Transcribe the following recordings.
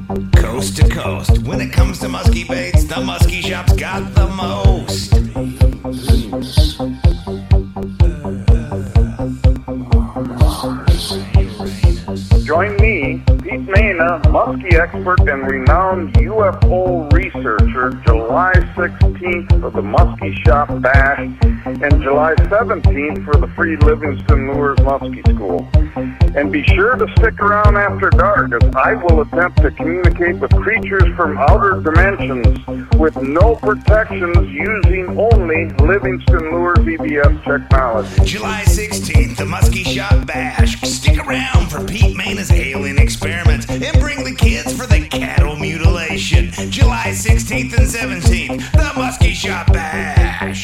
Coast to coast. When it comes to muskie baits, the Muskie Shop's got the most. Join me, Pete Mena, muskie expert and renowned UFO researcher, July 16th for the Muskie Shop Bash and July 17th for the free Livingston Lures Muskie School. And be sure to stick around after dark as I will attempt to communicate with creatures from outer dimensions with no protections using only Livingston Lures EBS technology. July 16th, the Muskie Shop Bash. Stick around for Pete Mena's alien experiments and bring the kids for the cattle mutilation. July 16th and 17th, the Muskie Shop Bash.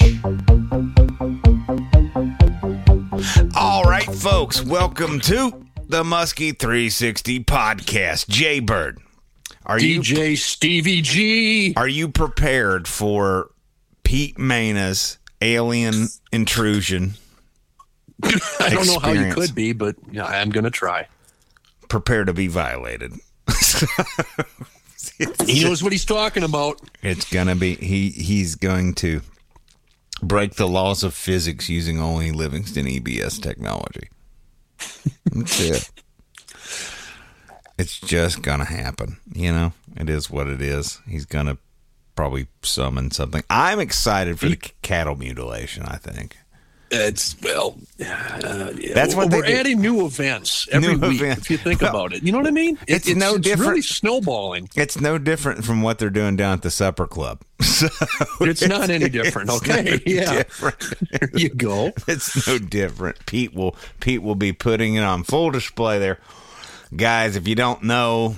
All right, folks, welcome to the Muskie 360 podcast. Jay Bird, DJ Stevie G. Are you prepared for Pete Mena's alien intrusion? I don't know how you could be, but yeah, I'm going to try. Prepare to be violated. He knows what he's talking about. It's going to be, he's going to break the laws of physics using only Livingston EBS technology. That's it. It's just going to happen. You know, it is what it is. He's going to probably summon something. I'm excited for the cattle mutilation, I think. That's what we're adding new events every week. If you think about it, you know what I mean. It's no different. It's really snowballing. It's no different from what they're doing down at the supper club. So it's not any different. Okay, yeah. Different. There you go. It's no different. Pete will be putting it on full display there, guys. If you don't know,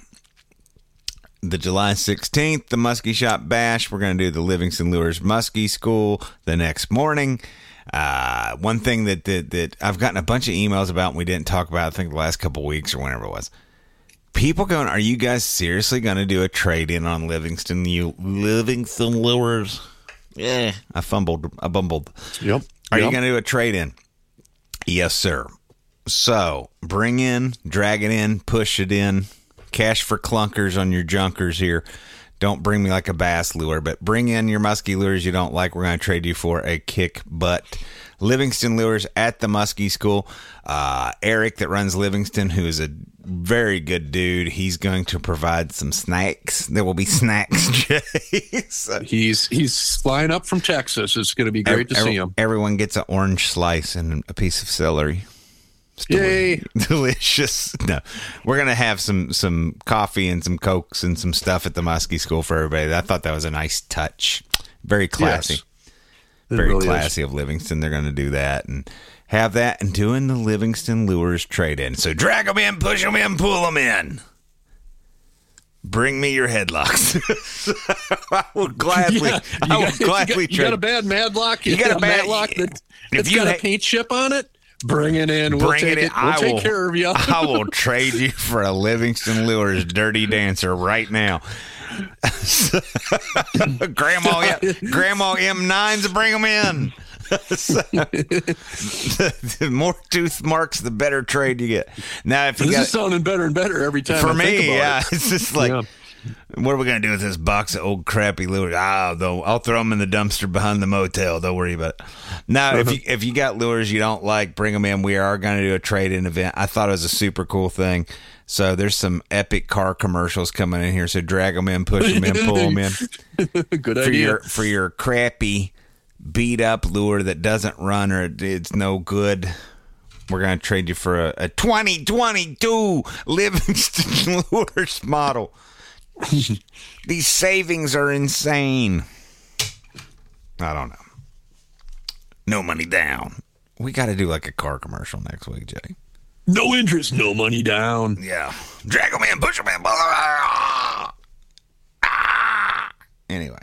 the July 16th, the Muskie Shop Bash. We're going to do the Livingston Lures Muskie School the next morning. One thing that I've gotten a bunch of emails about and we didn't talk about, I think the last couple of weeks or whenever it was. People going, are you guys seriously going to do a trade-in on Livingston Lures? Yeah, I bumbled. Yep. Are you going to do a trade-in? Yes, sir. So, bring in, drag it in, push it in. Cash for clunkers on your junkers here. Don't bring me like a bass lure, but bring in your muskie lures you don't like. We're going to trade you for a kick butt Livingston Lures at the Muskie School. Eric that runs Livingston, who is a very good dude, he's going to provide some snacks. There will be snacks, Jay. So, he's flying up from Texas. It's going to be great to see him. Everyone gets an orange slice and a piece of celery. Yay. Delicious. No, we're going to have some coffee and some Cokes and some stuff at the Muskie School for everybody. I thought that was a nice touch. Very classy. Yes, very really classy is. Of Livingston. They're going to do that and have that and doing the Livingston Lures trade-in. So drag them in, push them in, pull them in. Bring me your headlocks. I will gladly. You got a bad Madlock? You got a Madlock that's got a paint chip on it? Bring it in. We'll take it. We'll take care of you. I will trade you for a Livingston Lures Dirty Dancer right now. Grandma M9s, bring them in. The more tooth marks, the better trade you get. Now, if you this is sounding better and better every time. For I me, think about yeah, it. it's just like. Yeah. What are we going to do with this box of old crappy lures? I'll throw them in the dumpster behind the motel. Don't worry about it. Now, if you got lures you don't like, bring them in. We are going to do a trade-in event. I thought it was a super cool thing. So there's some epic car commercials coming in here. So drag them in, push them in, pull them in. Good idea. For your crappy, beat-up lure that doesn't run or it's no good, we're going to trade you for a 2022 Livingston Lures model. These savings are insane. I don't know. No money down. We got to do like a car commercial next week, Jay. No interest, no money down. Yeah. Drag them in, push them in. Anyway.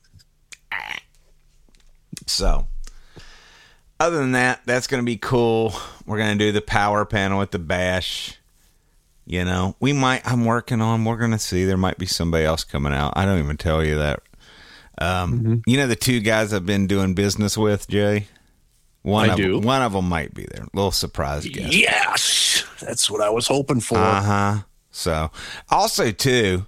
So, other than that, that's going to be cool. We're going to do the power panel at the bash. You know, we're going to see. There might be somebody else coming out. I don't even tell you that. You know the two guys I've been doing business with, Jay? One of them might be there. A little surprise guest. Yes! That's what I was hoping for. Uh-huh. So, also, too,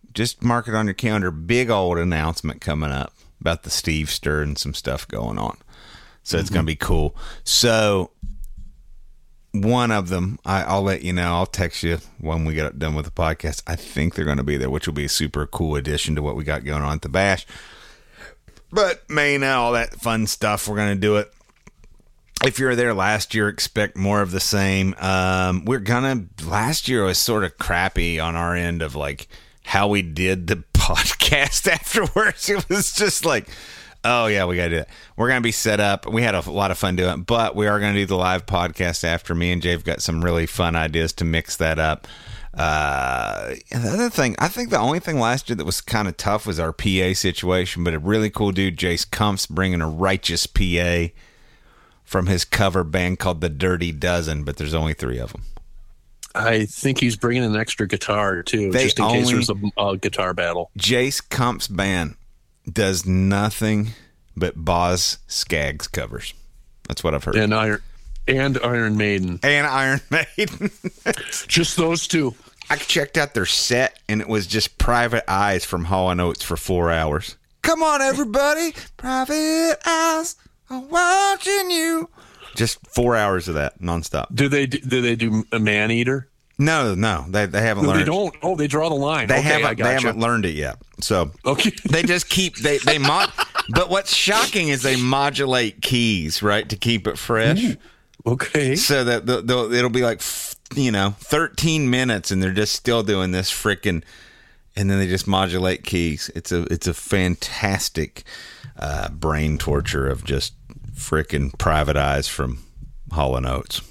just mark it on your calendar. Big old announcement coming up about the Steve Stir and some stuff going on. So it's going to be cool. So one of them, I'll let you know. I'll text you when we get done with the podcast. I think they're going to be there, which will be a super cool addition to what we got going on at the Bash. But Mena, all that fun stuff, we're going to do it. If you were there last year, expect more of the same. Last year was sort of crappy on our end of like how we did the podcast afterwards. It was just like, oh yeah, we got to do that. We're going to be set up. We had a lot of fun doing it, but we are going to do the live podcast after. Me and Jay've got some really fun ideas to mix that up. The other thing, I think the only thing last year that was kind of tough was our PA situation, but a really cool dude, Jace Kumpf's bringing a righteous PA from his cover band called The Dirty Dozen, but there's only 3 of them. I think he's bringing an extra guitar too, just in case there's a guitar battle. Jace Kumpf's band does nothing but Boz Scaggs covers. That's what I've heard. And Iron Maiden. And Iron Maiden. Just those 2. I checked out their set, and it was just Private Eyes from Hall & Oates for 4 hours. Come on, everybody. Private Eyes are watching you. Just 4 hours of that nonstop. Do they do a Man Eater? No, they haven't learned. They don't. Oh, they draw the line. They haven't learned it yet. So okay, they just keep But what's shocking is they modulate keys, right, to keep it fresh. Ooh, okay, so that it'll be like 13 minutes, and they're just still doing this frickin', and then they just modulate keys. It's a fantastic brain torture of just frickin' Private Eyes from Hall & Oates.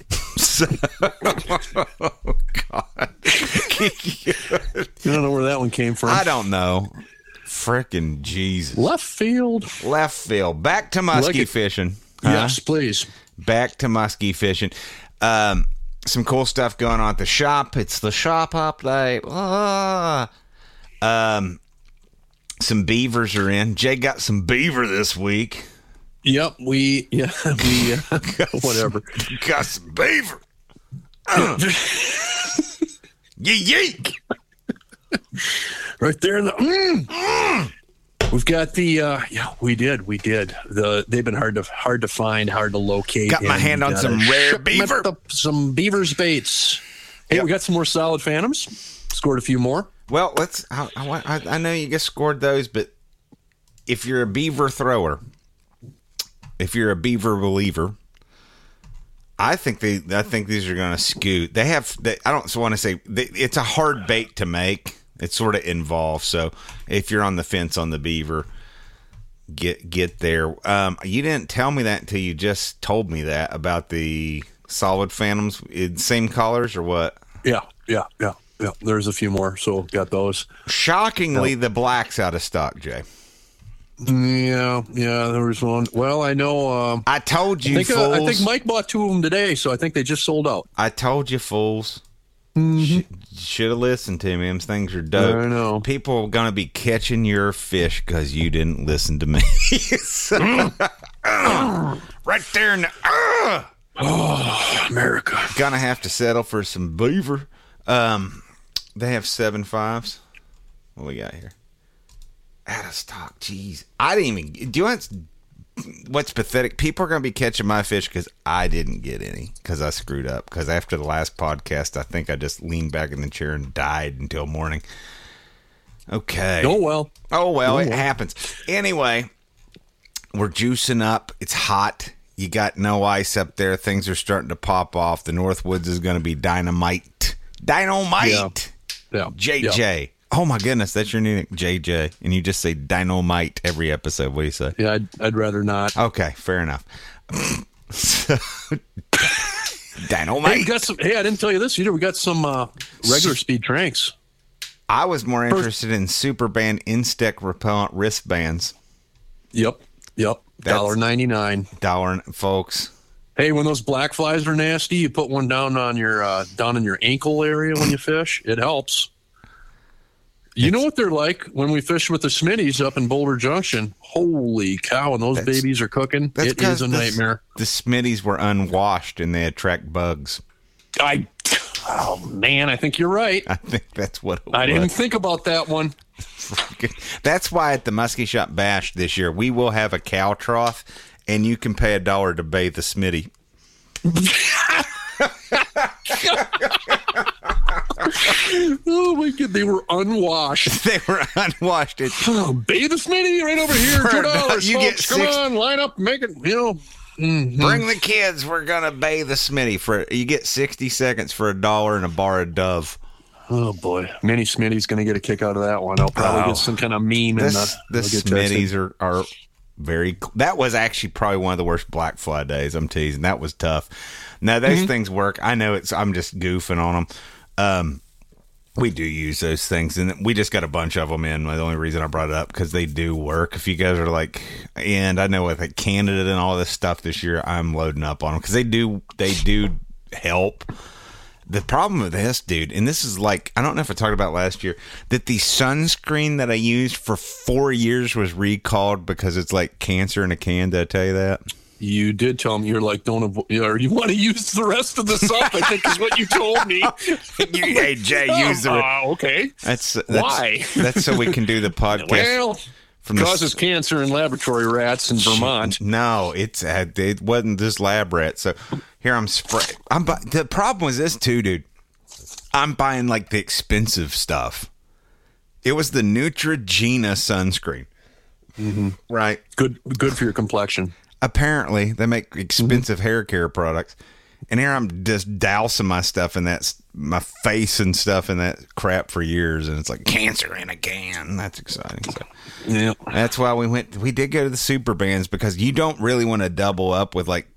Oh, God. I don't know where that one came from. I don't know. Frickin' Jesus. Left field. Back to muskie fishing. Yes, please. Back to muskie fishing. Some cool stuff going on at the shop. It's the shop update. Some beavers are in. Jay got some beaver this week. Yep, we whatever. Got some beaver. Yeek. Right there in the We've got the we did. They've been hard to find, hard to locate. Got my hand on some rare beaver. Some beavers baits. Hey, yep. We got some more solid phantoms. Scored a few more. Well, I know you just scored those, but if you're a beaver thrower, if you're a beaver believer, I think these are going to scoot. I don't want to say it's a hard bait to make. It's sort of involved. So if you're on the fence on the beaver, get there. You didn't tell me that until you just told me that about the solid phantoms. Same colors or what? Yeah. There's a few more, so got those. Shockingly, the black's out of stock, Jay. Yeah, there was one. Well, I know. I told you, fools. I think Mike bought 2 of them today, so I think they just sold out. I told you, fools. Mm-hmm. Should have listened to me. Them things are dope. I know. People are going to be catching your fish because you didn't listen to me. Right there in the... Oh, America. Gonna have to settle for some beaver. They have 7.5s. What we got here? Out of stock. Jeez. I didn't even... Do you want... What's pathetic? People are going to be catching my fish because I didn't get any because I screwed up. Because after the last podcast, I think I just leaned back in the chair and died until morning. Okay. Oh, well. It happens. Anyway, we're juicing up. It's hot. You got no ice up there. Things are starting to pop off. The Northwoods is going to be dynamite. Dynamite. Yeah. JJ. Yeah. Oh my goodness, that's your new name, JJ, and you just say dynamite every episode. What do you say? Yeah, I'd rather not. Okay, fair enough. Dynamite. Hey, I didn't tell you this either. We got some regular speed tranks. I was more interested in Superband Insect repellent wristbands. Yep. $1.99. Folks. Hey, when those black flies are nasty, you put one down in your ankle area when you fish. It helps. You know what they're like when we fish with the Smitties up in Boulder Junction? Holy cow, and those babies are cooking. It is a nightmare. The Smitties were unwashed and they attract bugs. Oh, man, I think you're right. I think that's what it was. I didn't think about that one. That's why at the Muskie Shop Bash this year, we will have a cow trough, and you can pay $1 to bathe the Smitty. Oh my God, they were unwashed. They were unwashed. Bathe the Smitty right over here. $2. You get Come on, line up, make it. Bring the kids. We're gonna bathe the Smitty you get 60 seconds for $1 and a bar of Dove. Oh boy, Mini Smitty's gonna get a kick out of that one. I'll probably get some kind of meme. The Smitties are very. That was actually probably one of the worst Black Fly days. I'm teasing. That was tough. Now those things work. I know I'm just goofing on them. We do use those things, and we just got a bunch of them in. The only reason I brought it up because they do work. If you guys are like, and I know with like Canada and all this stuff this year, I'm loading up on them because they do help. The problem with this, dude, and this is like, I don't know if I talked about last year, that the sunscreen that I used for 4 years was recalled because it's like cancer in a can. Did I tell you that? You did tell me. You're like, don't avoid, or you want to use the rest of this up, I think is what you told me. Hey, Jay, use the okay. That's why? That's so we can do the podcast. Well, causes cancer in laboratory rats in Vermont. No, it wasn't just lab rats. So here I'm spraying. The problem was this too, dude. I'm buying like the expensive stuff. It was the Neutrogena sunscreen. Mm-hmm. Right. Good for your complexion. Apparently, they make expensive hair care products. And here I'm just dousing my stuff in that, my face and stuff in that crap for years. And it's like cancer in a can. That's exciting. So, yeah. That's why we did go to the super bands because you don't really want to double up with like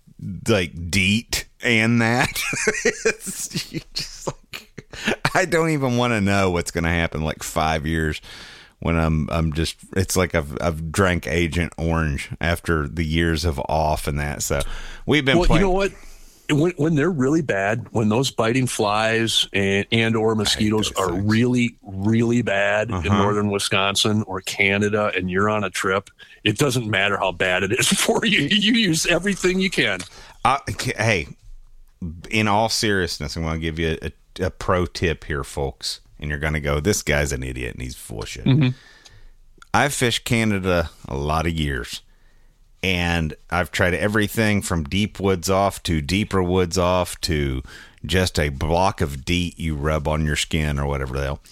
DEET and that. You just like, I don't even want to know what's going to happen like 5 years. When I'm just, it's like I've drank Agent Orange after the years of off and that. So we've been playing. You know what? When they're really bad, when those biting flies and or mosquitoes are really, really bad in northern Wisconsin or Canada, and you're on a trip, it doesn't matter how bad it is for you. You use everything you can. Hey, in all seriousness, I'm going to give you a pro tip here, folks. And you're going to go, this guy's an idiot and he's full of shit. Mm-hmm. I've fished Canada a lot of years. And I've tried everything from deep woods off to deeper woods off to just a block of DEET you rub on your skin or whatever the hell.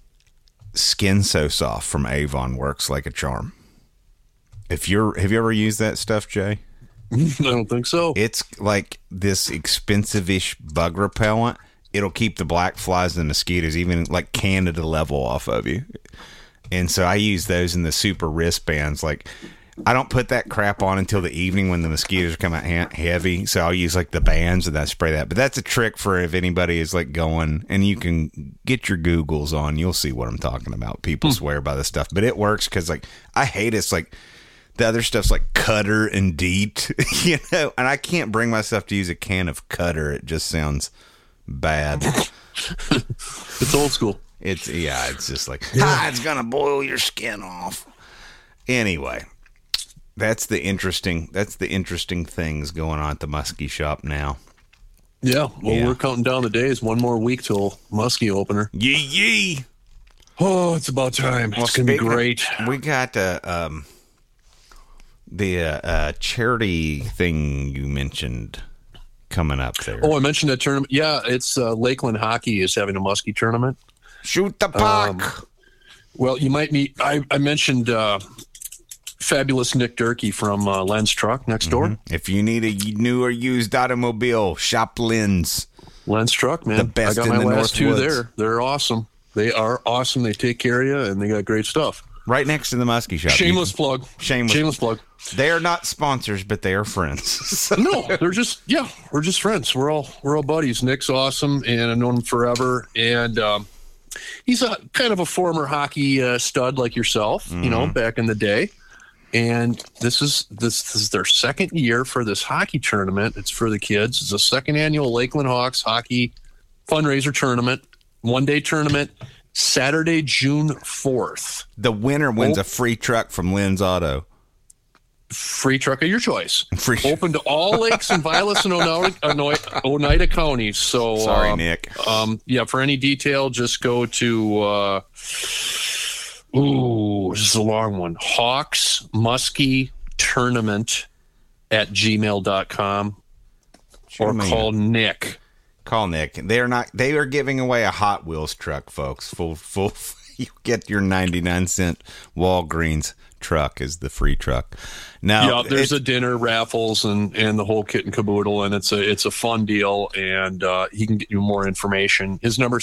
Skin So Soft from Avon works like a charm. Have you ever used that stuff, Jay? I don't think so. It's like this expensive-ish bug repellent. It'll keep the black flies and mosquitoes, even like Canada level, off of you. And so I use those in the super wristbands. Like, I don't put that crap on until the evening when the mosquitoes come out heavy. So I'll use like the bands and I spray that. But that's a trick for if anybody is like going, and you can get your Googles on. You'll see what I'm talking about. People swear by this stuff, but it works because like I hate it's like the other stuff's like Cutter and DEET, and I can't bring myself to use a can of Cutter. It just sounds bad. It's old school. It's just like it's gonna boil your skin off. Anyway, that's the interesting things going on at the Muskie Shop now. Yeah, well, we're counting down the days. One more week till Muskie opener. Yee. Oh, it's about time. It's gonna be great. We got the charity thing you mentioned coming up there. Oh, I mentioned that tournament. Yeah, it's Lakeland Hockey is having a Muskie tournament. Shoot the puck. Well, you might meet. I mentioned fabulous Nick Durkee from Lens Truck next door. If you need a new or used automobile, shop Lens. Lens Truck, man. The best I got in my the last two Northwoods. there. They're awesome. They are awesome. They take care of you, and they got great stuff. Right next to the Muskie Shop. Shameless plug. Shameless plug. They are not sponsors, but they are friends. No, we're just friends. We're all buddies. Nick's awesome, and I've known him forever. And he's a kind of a former hockey stud like yourself, you know, back in the day. And this is their second year for this hockey tournament. It's for the kids. It's the second annual Lakeland Hawks hockey fundraiser tournament, one-day tournament, Saturday, June 4th. The winner wins a free truck from Lynn's Auto. Free truck of your choice. Free. Open to all lakes in Vilas and Oneida counties. So sorry, Nick. Yeah, for any detail, just go to Ooh, this is a long one. Hawks Muskie Tournament at gmail.com or call Nick. Call Nick. They are giving away a Hot Wheels truck, folks. Full you get your 99-cent Walgreens truck is the free truck. Now, there's a dinner, raffles, and the whole kit and caboodle, and it's a fun deal, and he can get you more information. His number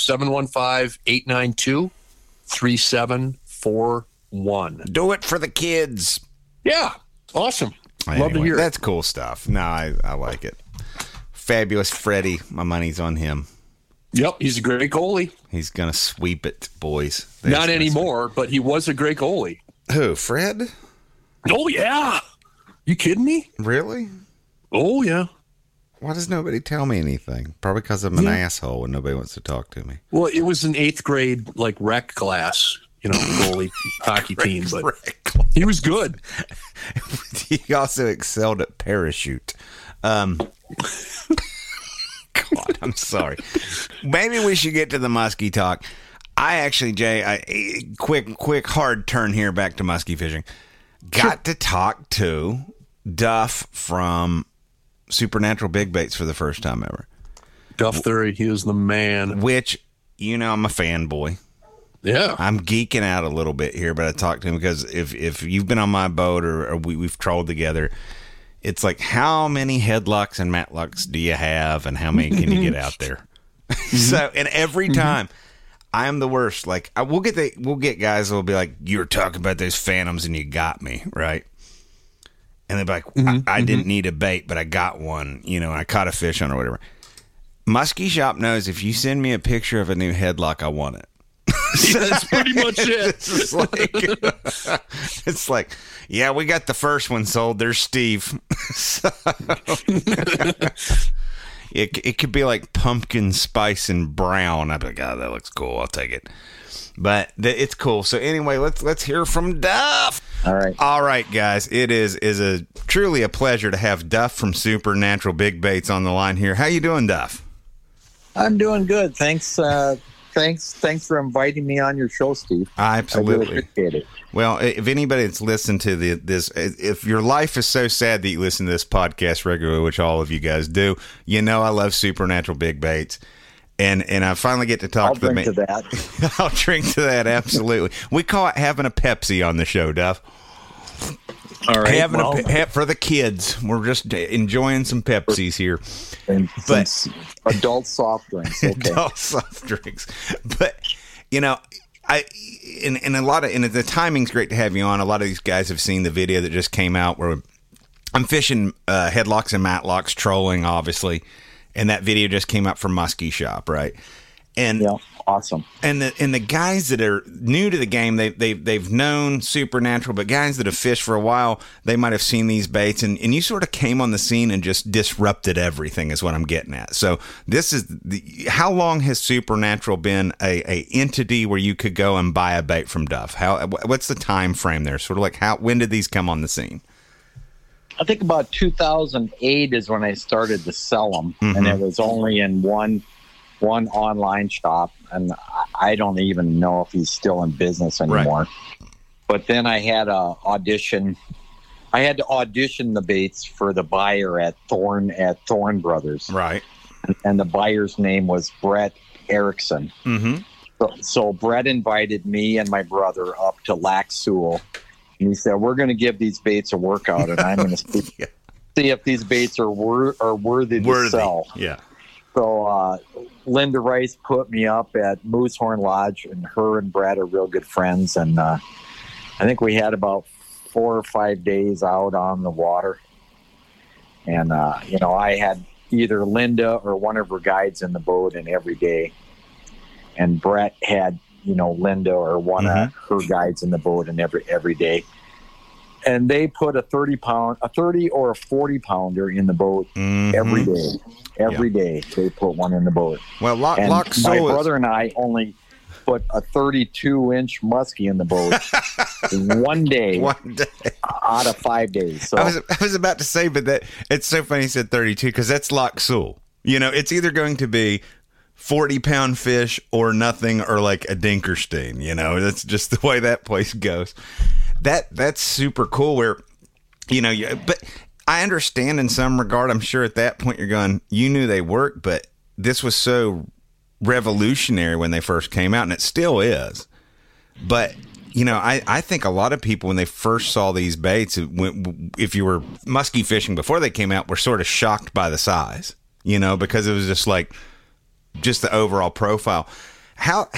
715-892-3741. Do it for the kids. Yeah, awesome. Anyway, love to hear it. That's cool stuff. No, I like it. Fabulous Freddie. My money's on him. Yep, he's a great goalie. He's going to sweep it, boys. Not anymore, but he was a great goalie. Who, Fred? Oh, yeah. You kidding me? Really? Oh, yeah. Why does nobody tell me anything? Probably because I'm an asshole and nobody wants to talk to me. Well, it was an 8th grade, rec class, goalie hockey team, but he was good. He also excelled at parachute. God, I'm sorry. Maybe we should get to the muskie talk. I actually, Jay, quick hard turn here back to muskie fishing. Got to talk to Duff from Supernatural Big Baits for the first time ever. Duff Thury, he was the man. Which, I'm a fanboy. Yeah. I'm geeking out a little bit here, but I talked to him because if you've been on my boat or we've trolled together, it's like, how many headlocks and matlocks do you have and how many can you get out there? So, and every time I am the worst. Like, we'll get guys that will be like, you were talking about those phantoms and you got me, right? And they'll be like, I didn't need a bait, but I got one, and I caught a fish on or whatever. Muskie Shop knows if you send me a picture of a new headlock, I want it. That's pretty much it. It's like, yeah, we got the first one sold. There's Steve. So, it could be like pumpkin spice and brown. I'd be like, oh, that looks cool. I'll take it. But it's cool. So anyway, let's hear from Duff. All right, guys. It is truly a pleasure to have Duff from Supernatural Big Baits on the line here. How you doing, Duff? I'm doing good. Thanks. Thanks for inviting me on your show, Steve. Absolutely. I really appreciate it. Well, if anybody that's listened to this, if your life is so sad that you listen to this podcast regularly, which all of you guys do, I love Supernatural Big Baits. And I finally get to talk to the man. I'll drink to that. I'll drink to that, absolutely. We call it having a Pepsi on the show, Duff. All right. For the kids. We're just enjoying some Pepsis here. And adult soft drinks. Okay. Adult soft drinks. But, the timing's great to have you on. A lot of these guys have seen the video that just came out where I'm fishing headlocks and matlocks, trolling, obviously. And that video just came out from Muskie Shop, right? And yeah, awesome. And the guys that are new to the game, they've known Supernatural, but guys that have fished for a while, they might have seen these baits, and you sort of came on the scene and just disrupted everything, is what I'm getting at. So this is how long has Supernatural been a entity where you could go and buy a bait from Duff? What's the time frame there? Sort of like when did these come on the scene? I think about 2008 is when I started to sell them, and it was only in one online shop, and I don't even know if he's still in business anymore. Right. But then I had to audition the baits for the buyer at Thorn Brothers. Right. And the buyer's name was Brett Erickson. So Brett invited me and my brother up to Lac Seul. And he said, we're going to give these baits a workout, and I'm going to see if these baits are worthy to sell. Yeah. So Linda Rice put me up at Moosehorn Lodge, and her and Brad are real good friends. And I think we had about 4 or 5 days out on the water. And, I had either Linda or one of her guides in the boat and every day. And Brett had Linda or one of her guides in the boat and every day. And they put a 30 or a 40 pounder in the boat every day. Every day they put one in the boat. Well, my brother and I only put a 32-inch muskie in the boat one day out of 5 days. So I was about to say, but that it's so funny you said 32 because that's Lac Seul. It's either going to be 40-pound fish or nothing, or like a Dinkerstein, you know, that's just the way that place goes. That's super cool where, you know, but I understand in some regard, I'm sure at that point you're going, you knew they worked, but this was so revolutionary when they first came out, and it still is. But, you know, I think a lot of people, when they first saw these baits, if you were muskie fishing before they came out, were sort of shocked by the size, you know, because it was just like, just the overall profile. How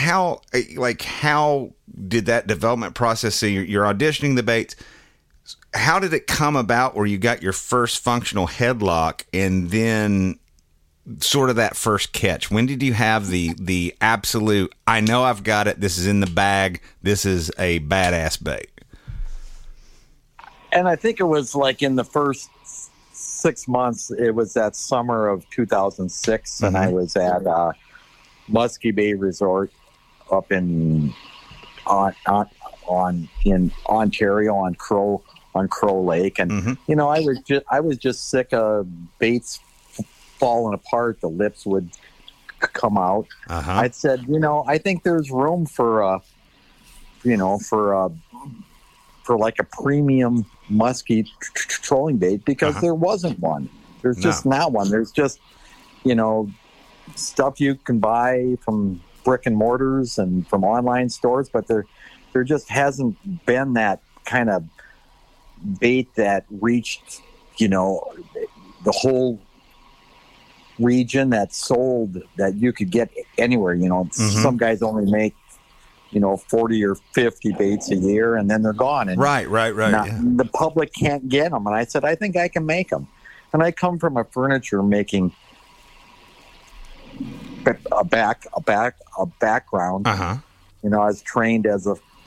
did that development process? So you're auditioning the baits. How did it come about where you got your first functional headlock and then sort of that first catch? When did you have the absolute, I know I've got it, this is in the bag, this is a badass bait? And I think it was like in the first 6 months, it was that summer of 2006, and I was at Muskie Bay Resort up in Ontario on Crow Lake, and you know, I was just sick of baits falling apart. The lips would come out. I said, you know, I think there's room for like a premium muskie trolling bait, because there wasn't one. There's just not one. There's just, you know, stuff you can buy from brick and mortars and from online stores, but there just hasn't been that kind of bait that reached, you know, the whole region, that sold, that you could get anywhere. You know, some guys only make, you know, 40 or 50 baits a year, and then they're gone. And right. The public can't get them. And I said, I think I can make them. And I come from a furniture making a background. You know, I was trained as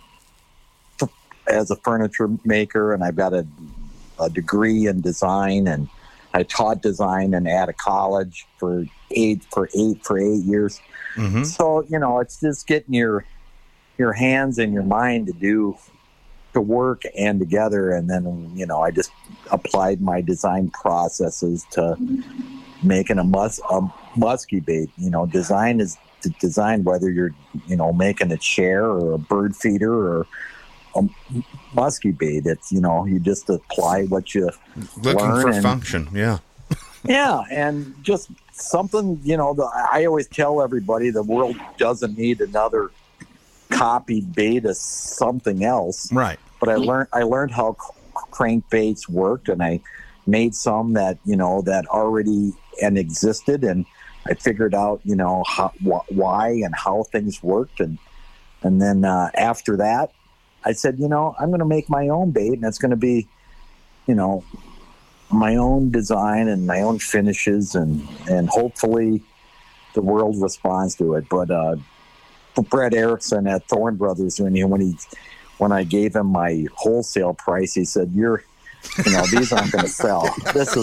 a furniture maker, and I've got a degree in design, and I taught design and at a college for 8 years. So, you know, it's just getting your hands and your mind to work and together. And then, you know, I just applied my design processes to making a muskie bait. You know, design is design, whether you're, you know, making a chair or a bird feeder or a muskie bait. It's, you know, you just apply what you looking learn for function. Yeah, and just something, you know, I always tell everybody the world doesn't need another copied bait of something else. Right. But I learned how crankbaits worked, and I made some that, you know, that already and existed, and I figured out, you know, why and how things worked, and then after that, I said, you know, I'm going to make my own bait, and it's going to be, you know, my own design and my own finishes, and hopefully the world responds to it. But Brett Erickson at Thorne Brothers, when I gave him my wholesale price, he said, you know, these aren't going to sell. This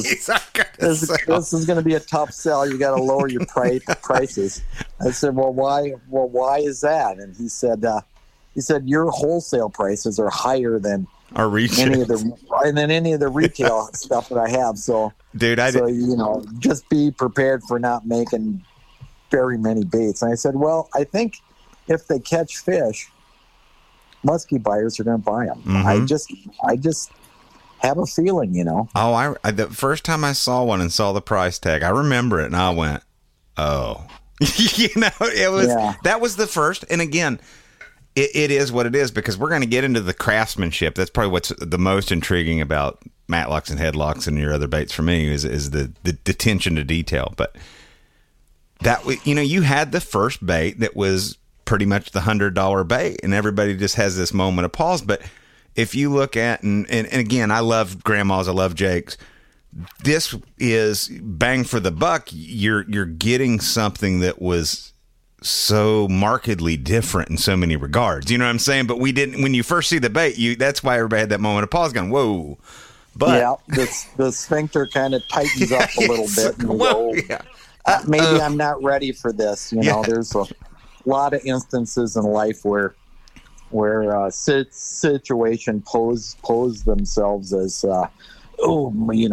is going to be a tough sell. You got to lower your prices. I said, well, why? Well, why is that? And he said, your wholesale prices are higher than our retail, any of the retail stuff that I have. So, dude, you know, just be prepared for not making very many baits. And I said, well, I think if they catch fish, muskie buyers are going to buy them. I just have a feeling, you know. Oh, the first time I saw one and saw the price tag, I remember it, and I went, oh. You know, that was the first. And again, it is what it is, because we're going to get into the craftsmanship. That's probably what's the most intriguing about matlocks and headlocks and your other baits for me is the attention to detail. But that, you know, you had the first bait that was pretty much the $100 bait, and everybody just has this moment of pause. But if you look at, and again, I love Grandma's, I love Jake's, this is bang for the buck. You're getting something that was so markedly different in so many regards. You know what I'm saying? But we didn't, when you first see the bait, that's why everybody had that moment of pause going, whoa. But yeah, the sphincter kind of tightens up a little bit. And maybe I'm not ready for this. You know, there's a lot of instances in life where situation pose themselves as oh,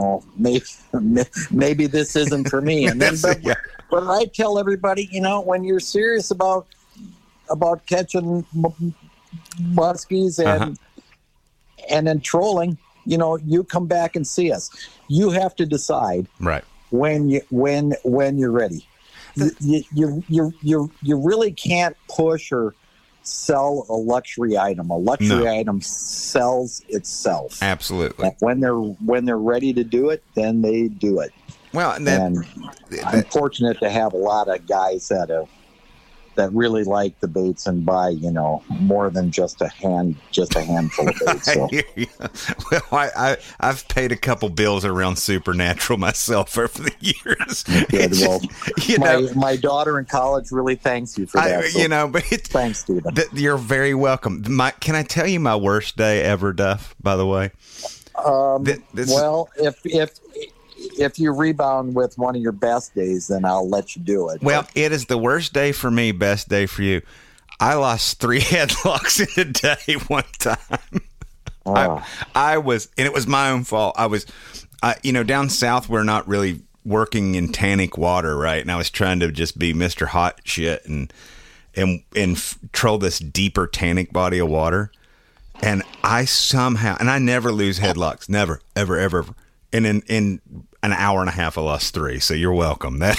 maybe this isn't for me. And then, but I tell everybody, when you're serious about catching muskies and then trolling, you come back and see us. You have to decide right when you're ready. You really can't push or sell a luxury item. A luxury item sells itself. Absolutely. And when they're ready to do it, then they do it. Well, and I'm fortunate to have a lot of guys that really like the baits and buy, more than just a handful of baits. So. Well, I've paid a couple bills around Supernatural myself over the years. Good. Well, my daughter in college really thanks you for that. But thanks, Stephen. You're very welcome. Can I tell you my worst day ever, Duff? By the way, well, if you rebound with one of your best days, then I'll let you do it. Well, it is the worst day for me, best day for you. I lost 3 headlocks in a day one time. I was, and it was my own fault. I was, down south, we're not really working in tannic water, right? And I was trying to just be Mr. Hot Shit and troll this deeper tannic body of water. And I somehow, and I never lose headlocks, never, ever, ever, ever. And in an hour and a half, I lost 3. So you're welcome. That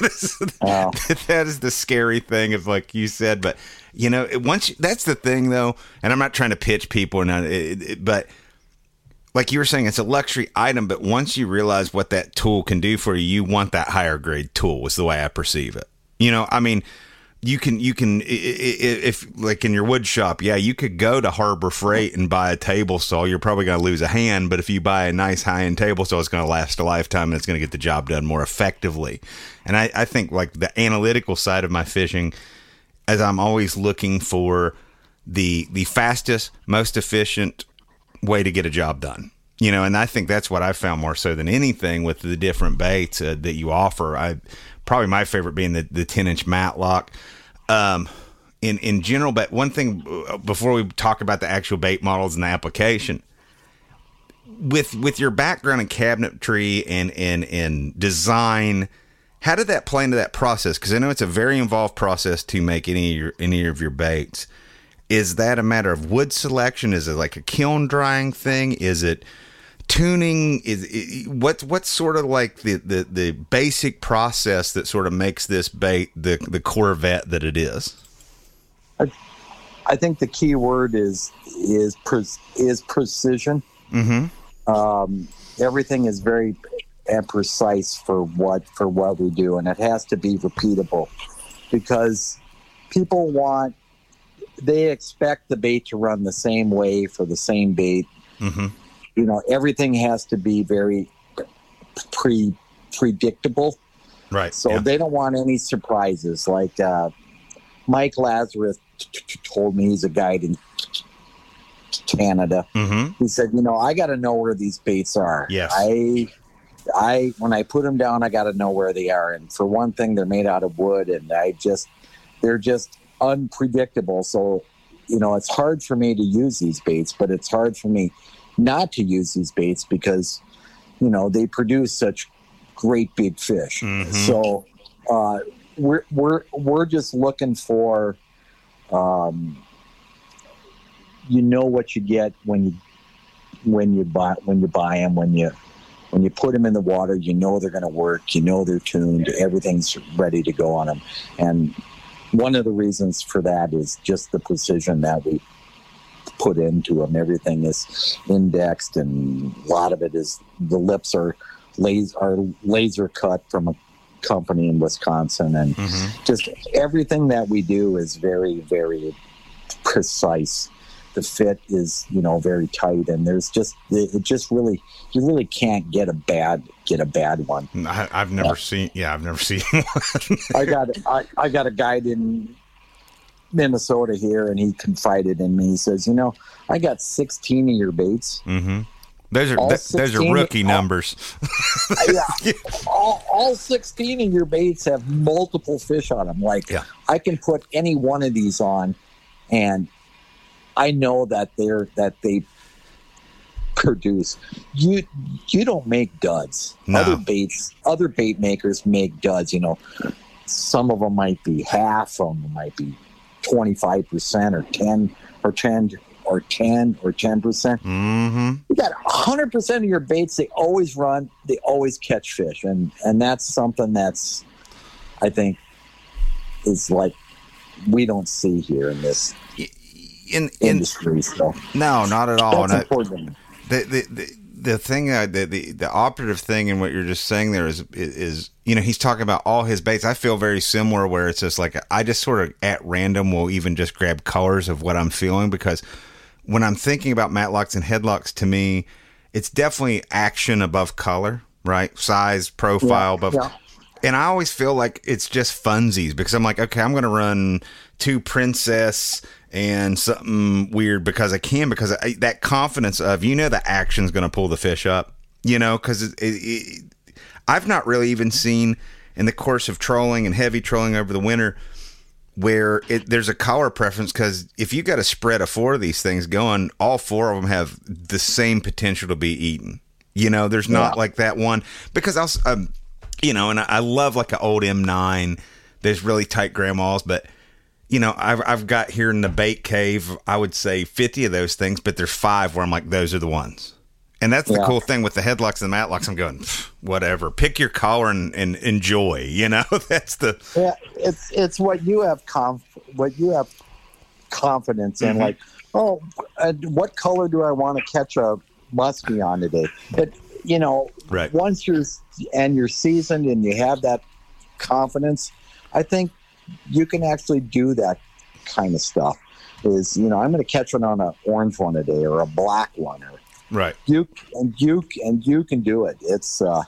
is the scary thing of, like you said. But that's the thing though. And I'm not trying to pitch people, but like you were saying, it's a luxury item. But once you realize what that tool can do for you, you want that higher grade tool. Is the way I perceive it. You can if like in your wood shop, you could go to Harbor Freight and buy a table saw. You're probably going to lose a hand, but if you buy a nice high-end table saw, it's going to last a lifetime and it's going to get the job done more effectively. And I think like the analytical side of my fishing, as I'm always looking for the fastest, most efficient way to get a job done. And I think that's what I found more so than anything with the different baits that you offer. Probably my favorite being the 10-inch Matlock. In general, but one thing before we talk about the actual bait models and the application, with your background in cabinetry and design, how did that play into that process? Because I know it's a very involved process to make any of your baits. Is that a matter of wood selection? Is it like a kiln drying thing? Is it tuning? What's sort of like the basic process that sort of makes this bait the Corvette that it is? I think the key word is precision. Mm-hmm. Everything is very precise for what we do, and it has to be repeatable because people they expect the bait to run the same way for the same bait. Mm-hmm. Everything has to be very predictable. Right. So they don't want any surprises. Like Mike Lazarus told me, he's a guide in Canada. Mm-hmm. He said, I got to know where these baits are. Yes. When I put them down, I got to know where they are. And for one thing, they're made out of wood, and they're just unpredictable. So, it's hard for me to use these baits, but it's hard for me not to use these baits because, they produce such great big fish. Mm-hmm. So we're just looking for, what you get when you buy them, when you put them in the water, they're going to work, they're tuned, everything's ready to go on them. And one of the reasons for that is just the precision that we put into them. Everything is indexed, and a lot of it is the lips are laser cut from a company in Wisconsin, and just everything that we do is very, very precise. The fit is, very tight, and there's you really can't get a bad one. I've never seen one. I got a guide in Minnesota here, and he confided in me. He says, I got 16 of your baits. Mm-hmm. Those are rookie numbers. Yeah, all 16 of your baits have multiple fish on them. I can put any one of these on, and I know that they produce. You don't make duds. No. Other bait makers make duds. Some of them might be half, some might be 25% or 10 or 10 or 10 or 10%. Mm-hmm. You got 100% of your baits. They always run. They always catch fish, and that's something that's, I think, is like we don't see here in this industry. So no, not at all. That's important. The thing, the operative thing in what you're just saying there is he's talking about all his baits. I feel very similar, where it's just like I just sort of at random will even just grab colors of what I'm feeling, because when I'm thinking about matlocks and headlocks, to me, it's definitely action above color, right? Size, profile above. Yeah. And I always feel like it's just funsies, because I'm like, okay, I'm going to run 2 princess and something weird because I can, because that confidence of, the action's going to pull the fish up, because I've not really even seen in the course of trolling and heavy trolling over the winter where there's a color preference, because if you got a spread of 4 of these things going, all 4 of them have the same potential to be eaten. There's not like that one, because and I love like an old M9. There's really tight grandmas, but I've got here in the bait cave, I would say 50 of those things, but there's 5 where I'm like, those are the ones. And that's the cool thing with the headlocks and the matlocks. I'm going, whatever, pick your collar and enjoy. That's the it's what you have confidence in. Like, what color do I want to catch a muskie on today? But right. Once you're seasoned and you have that confidence, I think you can actually do that kind of stuff. I'm going to catch one on an orange one today or a black one, or right. You can do it. It's a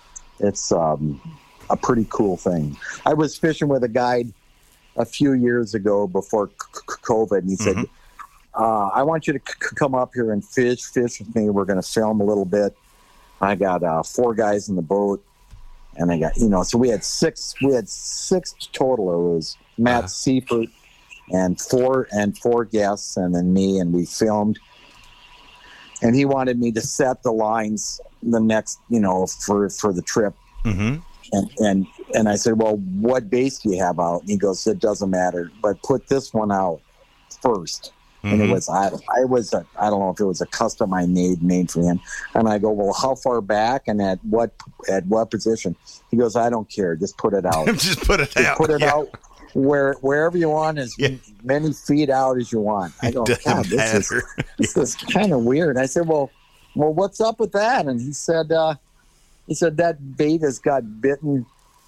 pretty cool thing. I was fishing with a guide a few years ago before COVID, and he said, I want you to come up here and fish with me. We're going to film a little bit. I got 4 guys in the boat, and I got, so we had 6 total. It was Matt Seifert and four guests, and then me, and we filmed. And he wanted me to set the lines the next, for the trip. Mm-hmm. And I said, well, what base do you have out? And he goes, it doesn't matter, but put this one out first. And it was, I don't know if it was a custom I made for him. And I go, well, how far back and at what position? He goes, I don't care. Just put it out. Just put it out. Put it out wherever you want, as many feet out as you want. I go, God, this is kind of weird. I said, well, what's up with that? And he said that bait has got bitten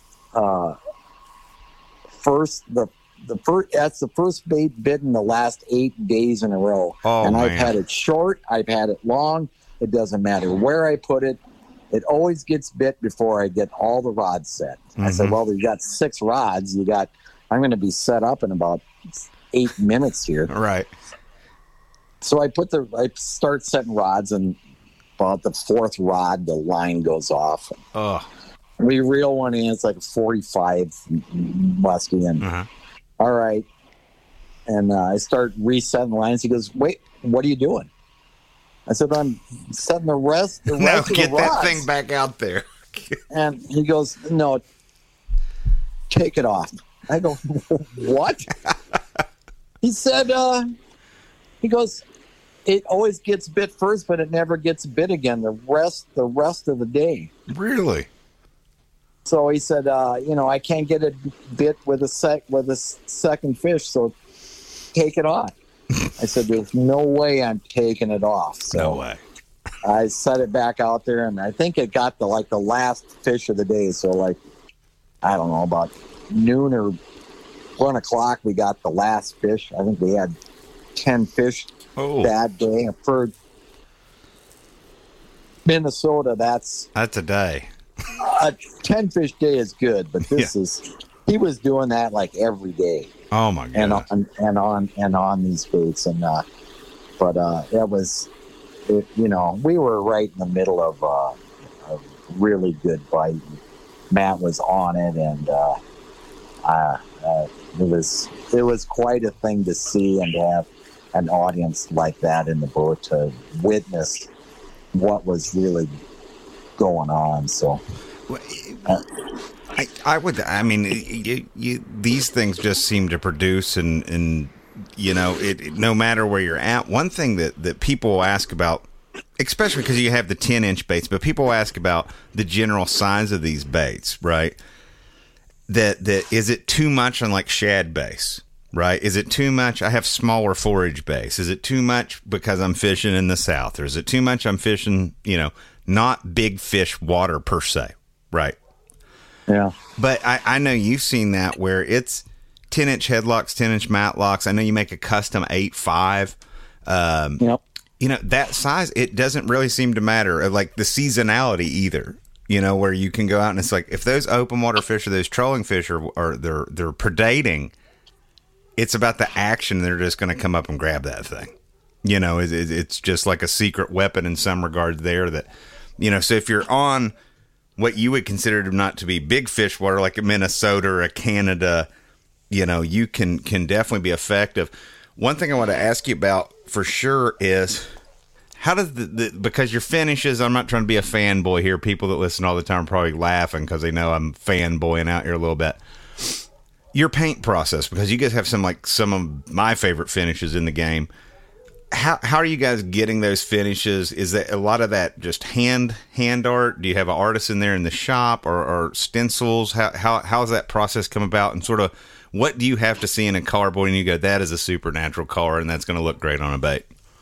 first. That's the first bait bitten the last 8 days in a row. Oh, and man. I've had it short. I've had it long. It doesn't matter where I put it. It always gets bit before I get all the rods set. I said, well, you got 6 rods. I'm going to be set up in about 8 minutes here. Right. So I start setting rods, and about the 4th rod, the line goes off. Oh. We reel one in. It's like a 45 muskie, and all right. And I start resetting the lines. He goes, wait, what are you doing? I said, I'm setting the rest of now the get rods. that thing back out there. And he goes, no, take it off. I go, what? He said, he goes, it always gets bit first, but it never gets bit again the rest of the day. Really? So he said, I can't get it bit with a second fish, so take it off. I said, there's no way I'm taking it off. So no way. I set it back out there, and I think it got the last fish of the day. So I don't know, about noon or 1 o'clock, we got the last fish. I think we had 10 fish that day. For Minnesota, that's a day. A 10 fish day is good, but he was doing that every day. Oh my God. And on these baits, and it was, we were right in the middle of a really good bite. Matt was on it, and it was quite a thing to see, and to have an audience like that in the boat to witness what was really going on. So I mean, these things just seem to produce, and you know, no matter where you're at. One thing that people ask about, especially because you have the 10-inch baits, but people ask about the general size of these baits, right? That is it too much on like shad bass, right? Is it too much? I have smaller forage bass. Is it too much because I'm fishing in the South, or is it too much I'm fishing, you know, not big fish water per se, right? Yeah. But I know you've seen that where it's 10-inch headlocks, 10-inch matlocks. I know you make a custom 8.5. Yep. You know, that size, it doesn't really seem to matter, like the seasonality either, you know, where you can go out and it's like, if those open water fish or those trolling fish are they're predating, it's about the action. They're just going to come up and grab that thing. You know, it's just like a secret weapon in some regards there that, you know, so if you're on what you would consider not to be big fish water, like a Minnesota or a Canada, you know, you can definitely be effective. One thing I want to ask you about for sure is, how does because your finishes, I'm not trying to be a fanboy here. People that listen all the time are probably laughing because they know I'm fanboying out here a little bit. Your paint process, because you guys have some of my favorite finishes in the game. How are you guys getting those finishes? Is that a lot of that just hand art? Do you have an artist in there in the shop or stencils? How's that process come about? And sort of, what do you have to see in a color board and you go, that is a supernatural color and that's going to look great on a bait?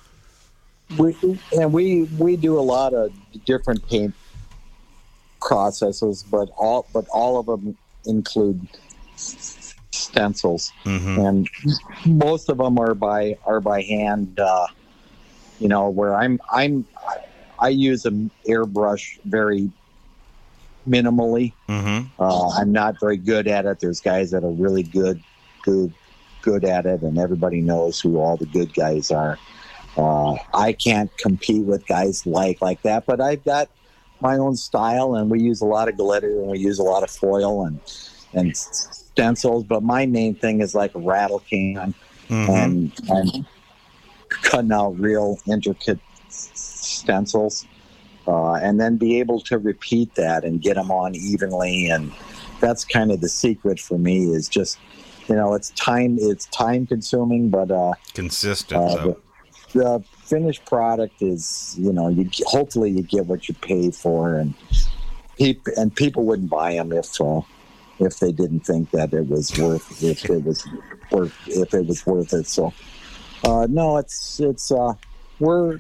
We do a lot of different paint processes, but all of them include stencils, and most of them are by hand. You know, where I use an airbrush very minimally. I'm not very good at it. There's guys that are really good at it, and everybody knows who all the good guys are. I can't compete with guys like that, but I've got my own style, and we use a lot of glitter and we use a lot of foil and stencils. But my main thing is like a rattle can and cutting out real intricate stencils, and then be able to repeat that and get them on evenly. And that's kind of the secret for me, is just, you know, it's time consuming, but consistent. The finished product is, you know, hopefully you get what you pay for, and people wouldn't buy them if they didn't think that it was worth it. So no, it's we're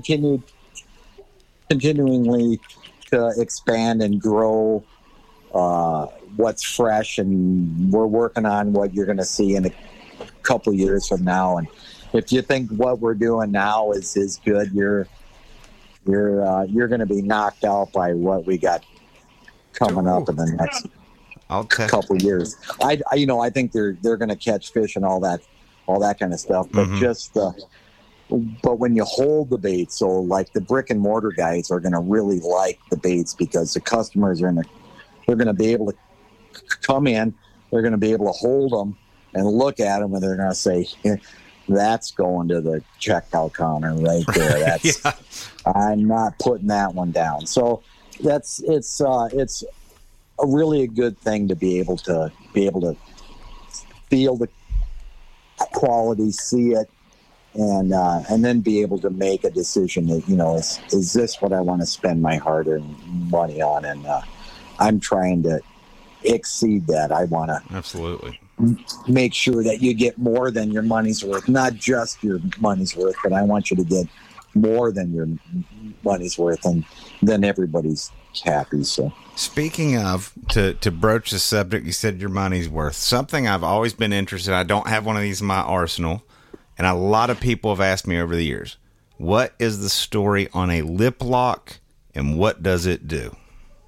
continuingly to expand and grow what's fresh, and we're working on what you're going to see in a couple of years from now. And if you think what we're doing now is good, you're going to be knocked out by what we got coming up in the next couple of years. I think they're going to catch fish and all that kind of stuff, but but when you hold the bait, so like the brick and mortar guys are going to really like the baits, because the customers they're going to be able to come in, they're going to be able to hold them and look at them, and they're going to say, that's going to the checkout counter right there. That's I'm not putting that one down. So it's a really good thing to be able to feel the quality, see it, and then be able to make a decision that, you know, is this what I want to spend my hard-earned money on? And I'm trying to exceed that. I want to absolutely make sure that you get more than your money's worth, not just your money's worth, but I want you to get more than your money's worth, and then everybody's happy. So, speaking of, to broach the subject, you said your money's worth. Something I've always been interested in. I don't have one of these in my arsenal, and a lot of people have asked me over the years, what is the story on a lip lock and what does it do?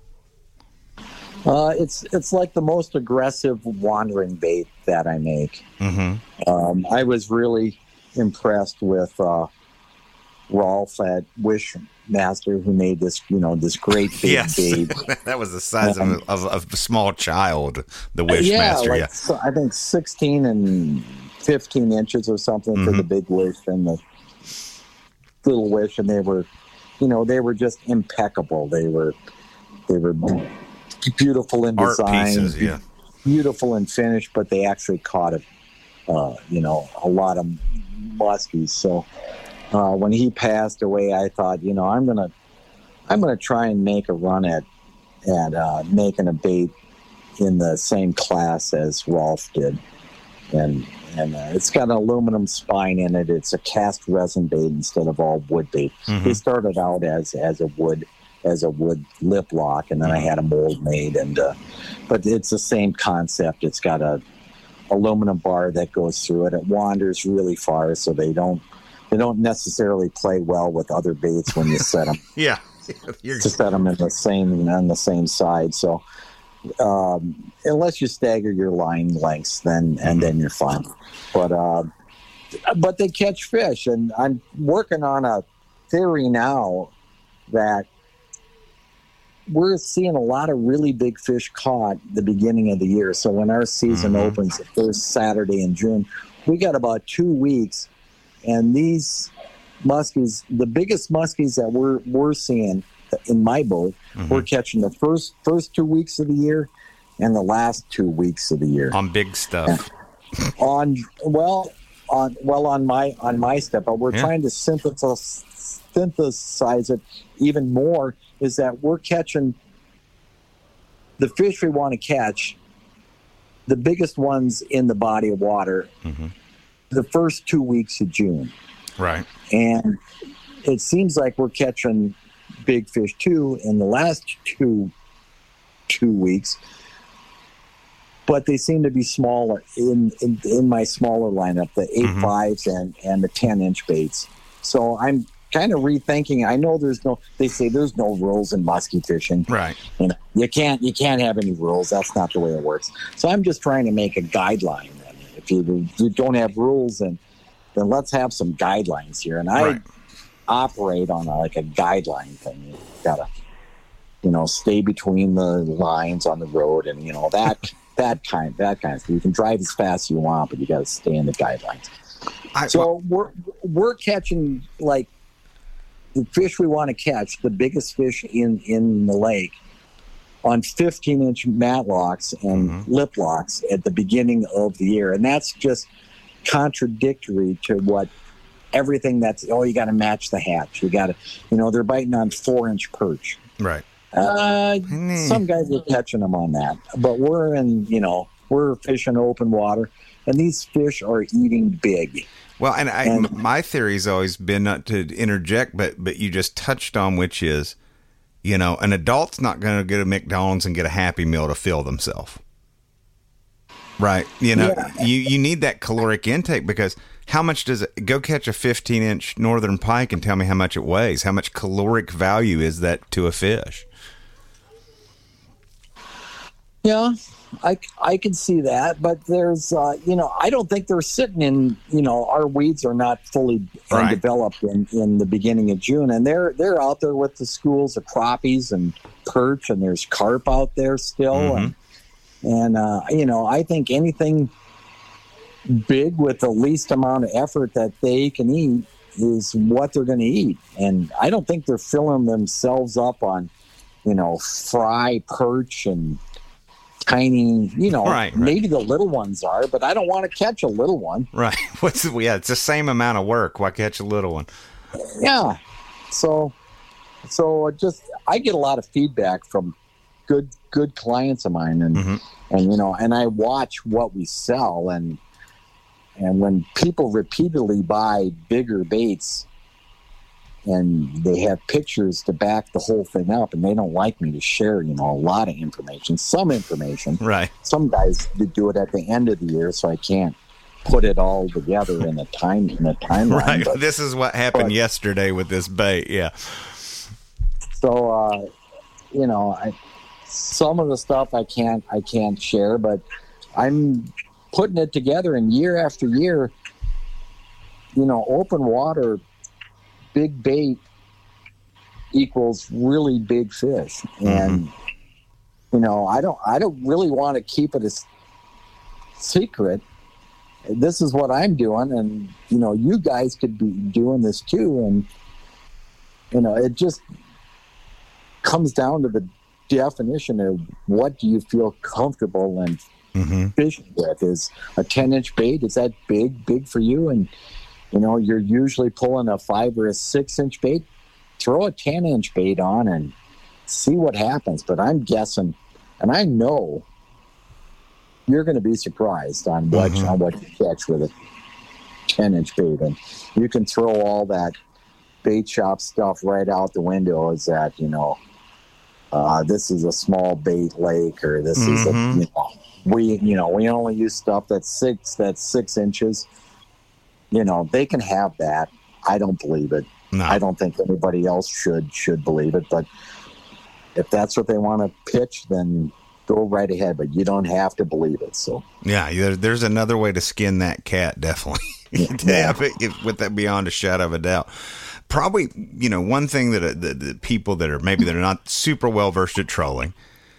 It's like the most aggressive wandering bait that I make. I was really impressed with Rolf at Wishmaster, who made this, you know, this great big bait. That was the size of a small child. The Wishmaster, so I think 16 and 15 inches or something for the big Wish and the little Wish, and they were they were just impeccable. They were beautiful in Art design, pieces, yeah. beautiful in finish, but they actually caught a lot of muskies. So when he passed away, I thought, I'm gonna try and make a run at making a bait in the same class as Rolf did, and it's got an aluminum spine in it. It's a cast resin bait instead of all wood bait. Mm-hmm. They started out as a wood lip lock, and then I had a mold made, but it's the same concept. It's got a aluminum bar that goes through it. It wanders really far, so they don't necessarily play well with other baits when you set them. Yeah. To set them on the same side. So unless you stagger your line lengths, then you're fine. But they catch fish, and I'm working on a theory now that we're seeing a lot of really big fish caught the beginning of the year. So when our season opens the first Saturday in June, we got about 2 weeks, and these muskies, the biggest muskies that we're seeing in my boat, we're catching the first 2 weeks of the year and the last 2 weeks of the year on big stuff. on my stuff, but we're trying to synthesize it even more. Is that we're catching the fish we want to catch, the biggest ones in the body of water, the first 2 weeks of June. Right. And it seems like we're catching big fish too in the last two weeks, but they seem to be smaller in my smaller lineup, the 8.5s and the 10-inch baits. So I'm kind of rethinking. I know they say there's no rules in musky fishing. Right. You can't have any rules. That's not the way it works. So I'm just trying to make a guideline. If you don't have rules, then let's have some guidelines here. And I operate on a guideline thing. You gotta, stay between the lines on the road, and that kind of thing. You can drive as fast as you want, but you got to stay in the guidelines. So we're catching the fish we want to catch, the biggest fish in the lake, on 15-inch matlocks and lip locks at the beginning of the year, and that's just contradictory to what everything you got to match the hatch. You got to, they're biting on 4-inch perch. Right. Some guys are catching them on that, but we're fishing open water, and these fish are eating big. Well, and my theory's always been, not to interject, but you just touched on, which is, an adult's not going to go to McDonald's and get a Happy Meal to fill themselves. Right. You need that caloric intake, because how much does it go catch a 15-inch northern pike and tell me how much it weighs? How much caloric value is that to a fish? Yeah, I can see that, but there's, I don't think they're sitting in, our weeds are not fully developed in the beginning of June, and they're out there with the schools of crappies and perch, and there's carp out there still, and I think anything big with the least amount of effort that they can eat is what they're going to eat, and I don't think they're filling themselves up on, fry perch and tiny, maybe the little ones are, but I don't want to catch a little one. Right. It's the same amount of work. Why catch a little one? Yeah. So I get a lot of feedback from good clients of mine, and and I watch what we sell, and when people repeatedly buy bigger baits, and they have pictures to back the whole thing up, and they don't like me to share, a lot of information, some information. Right. Some guys do it at the end of the year, so I can't put it all together in a timeline. Right. But this is what happened yesterday with this bait. Yeah. So, some of the stuff I can't share, but I'm putting it together, and year after year, open water, big bait equals really big fish. And I don't really want to keep it a secret. This is what I'm doing, and you guys could be doing this too. it just comes down to the definition of what do you feel comfortable in fishing with. Is a 10-inch bait, is that big for you? And you're usually pulling a 5 or a 6-inch bait. Throw a 10-inch bait on and see what happens. But I'm guessing, and I know you're going to be surprised on what you catch with a 10-inch bait. And you can throw all that bait shop stuff right out the window. Is that this is a small bait lake, or this is we only use stuff that's 6 inches. They can have that. I don't believe it. No. I don't think anybody else should believe it. But if that's what they want to pitch, then go right ahead. But you don't have to believe it. So yeah, there's another way to skin that cat. Definitely, with that beyond a shadow of a doubt. Probably, one thing that the people that are maybe they're not super well versed at trolling,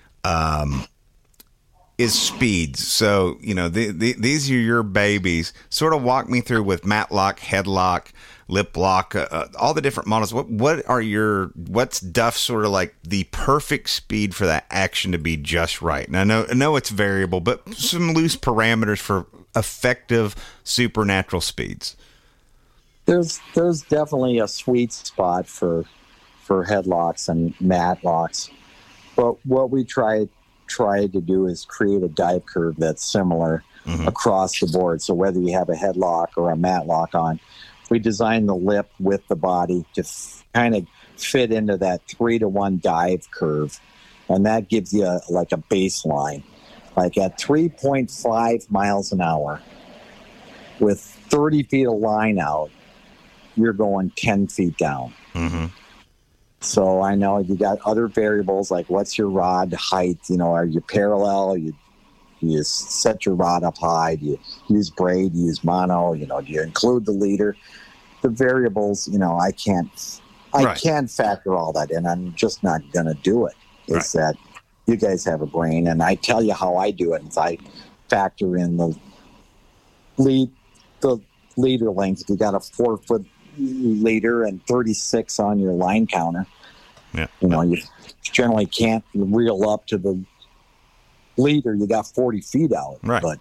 is speeds. So, these are your babies. Sort of walk me through with matlock, headlock, lip lock, all the different models. What's Duff sort of like the perfect speed for that action to be just right? And I know it's variable, but some loose parameters for effective supernatural speeds. There's definitely a sweet spot for headlocks and matlocks. But what we try to do is create a dive curve that's similar across the board. So whether you have a headlock or a matlock on, we design the lip with the body to kind of fit into that 3-to-1 dive curve. And that gives you a baseline. Like at 3.5 miles an hour with 30 feet of line out, you're going 10 feet down. So I know you got other variables like what's your rod height? Are you parallel? You set your rod up high? Do you use braid? Do you use mono? Do you include the leader? The variables, I can't factor all that in. I'm just not going to do it. It's that you guys have a brain, and I tell you how I do it. Is I factor in the leader length. If you got a 4-foot leader and 36 on your line counter, you generally can't reel up to the leader. You got 40 feet out, right? But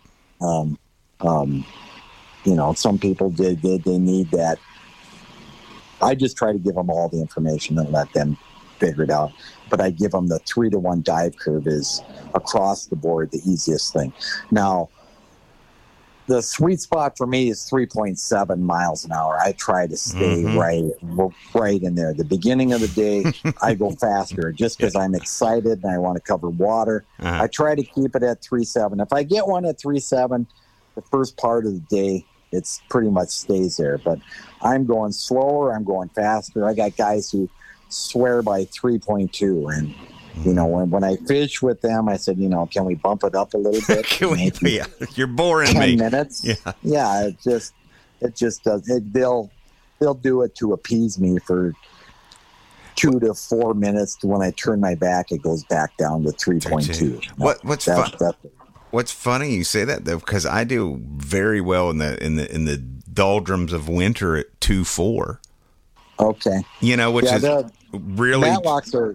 some people they need that. I just try to give them all the information and let them figure it out. But I give them the 3-to-1 dive curve is across the board the easiest thing. Now, the sweet spot for me is 3.7 miles an hour. I try to stay right in there. The beginning of the day, I go faster just because I'm excited and I want to cover water. I try to keep it at 3.7. If I get one at 3.7, the first part of the day, it's pretty much stays there. But I'm going slower. I'm going faster. I got guys who swear by 3.2. And, when I fish with them, I said, can we bump it up a little bit? You're boring 10 me. minutes. Yeah. It just does. They'll do it to appease me for 2 to 4 minutes. When I turn my back, it goes back down to 3.2. What's funny you say that though, because I do very well in the doldrums of winter at 2.4. Okay. Which is really matlocks are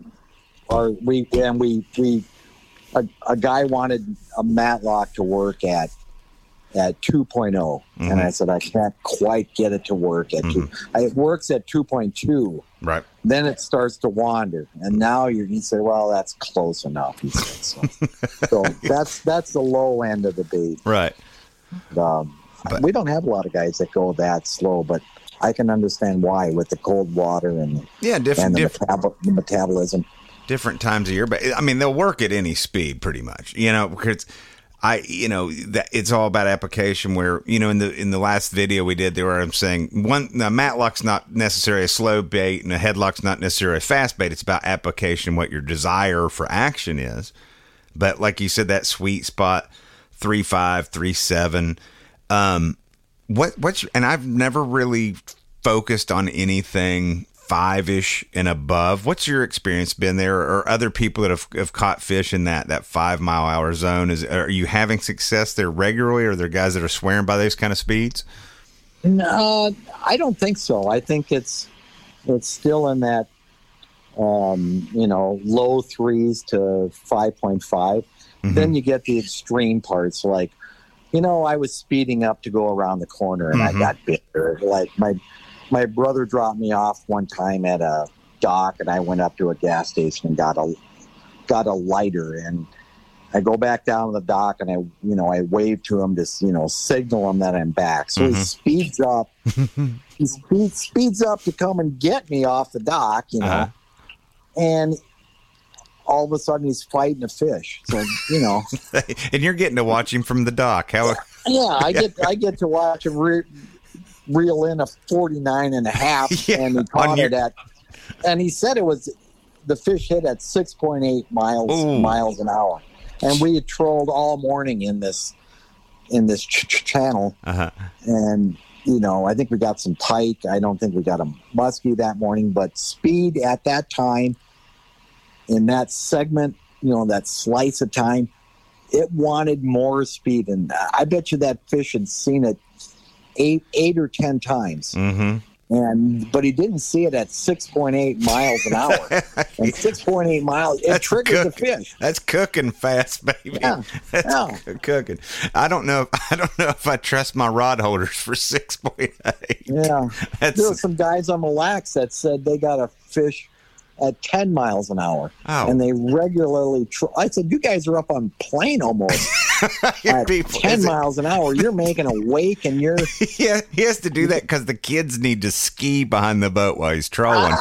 a guy wanted a matlock to work at 2.0, and I said I can't quite get it to work at 2. It works at 2.2. Right. Then it starts to wander, and now he said, "Well, that's close enough." He said, so that's the low end of the bait. Right. But we don't have a lot of guys that go that slow, but I can understand why with the cold water and the metabolism. Different times of year, but I mean they'll work at any speed pretty much, because that it's all about application. Where in the last video we did there, where I'm saying the matlock's not necessarily a slow bait and a headlock's not necessarily a fast bait. It's about application, what your desire for action is. But like you said, that sweet spot 3.5, 3.7. What's and I've never really focused on anything 5-ish and above. What's your experience been there, or other people that have caught fish in that 5 mile hour zone? Are you having success there regularly, or are there guys that are swearing by those kind of speeds? No, I don't think so. I think it's it's still in that, low 3s to 5.5. Then you get the extreme parts, like, I was speeding up to go around the corner and I got bitter. Like my brother dropped me off one time at a dock, and I went up to a gas station and got a lighter, and I go back down to the dock, and I wave to him to signal him that I'm back. So he speeds up. He speeds up to come and get me off the dock, and all of a sudden he's fighting a fish. So and you're getting to watch him from the dock. How? Yeah, I get to watch him reel in a 49 and a half, and he caught it at. And he said the fish hit at 6.8 miles an hour, and we had trolled all morning in this channel, and I think we got some pike. I don't think we got a muskie that morning, but speed at that time in that segment, that slice of time, it wanted more speed, and I bet you that fish had seen it 8 or 10 times. But he didn't see it at 6.8 miles an hour. And 6.8 miles, it triggered the fish. That's cooking fast, baby. Yeah. That's cooking. I don't know if I trust my rod holders for 6.8. Yeah. There were some guys on Mille Lacs that said they got a fish at 10 miles an hour. Oh. And they regularly I said, you guys are up on plane almost. At 10 miles an hour, you're making a wake, and you're... Yeah, he has to do that because the kids need to ski behind the boat while he's trolling.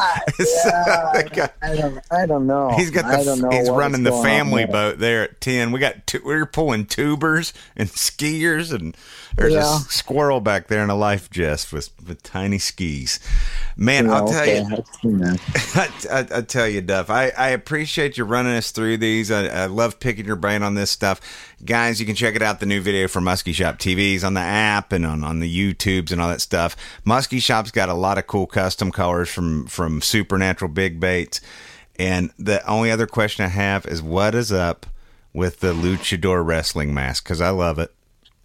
I don't know. He's running the family boat there at 10. We're pulling tubers and skiers, and there's a squirrel back there in a life vest with tiny skis. Man, I'll tell you. I tell you, Duff, I appreciate you running us through these. I love picking your brain on this stuff. Guys, you can check it out, the new video from Muskie Shop TVs on the app and on the YouTubes and all that stuff. Muskie Shop's got a lot of cool custom colors from Supernatural Big Baits. And the only other question I have is, what is up with the Luchador wrestling mask? Because I love it.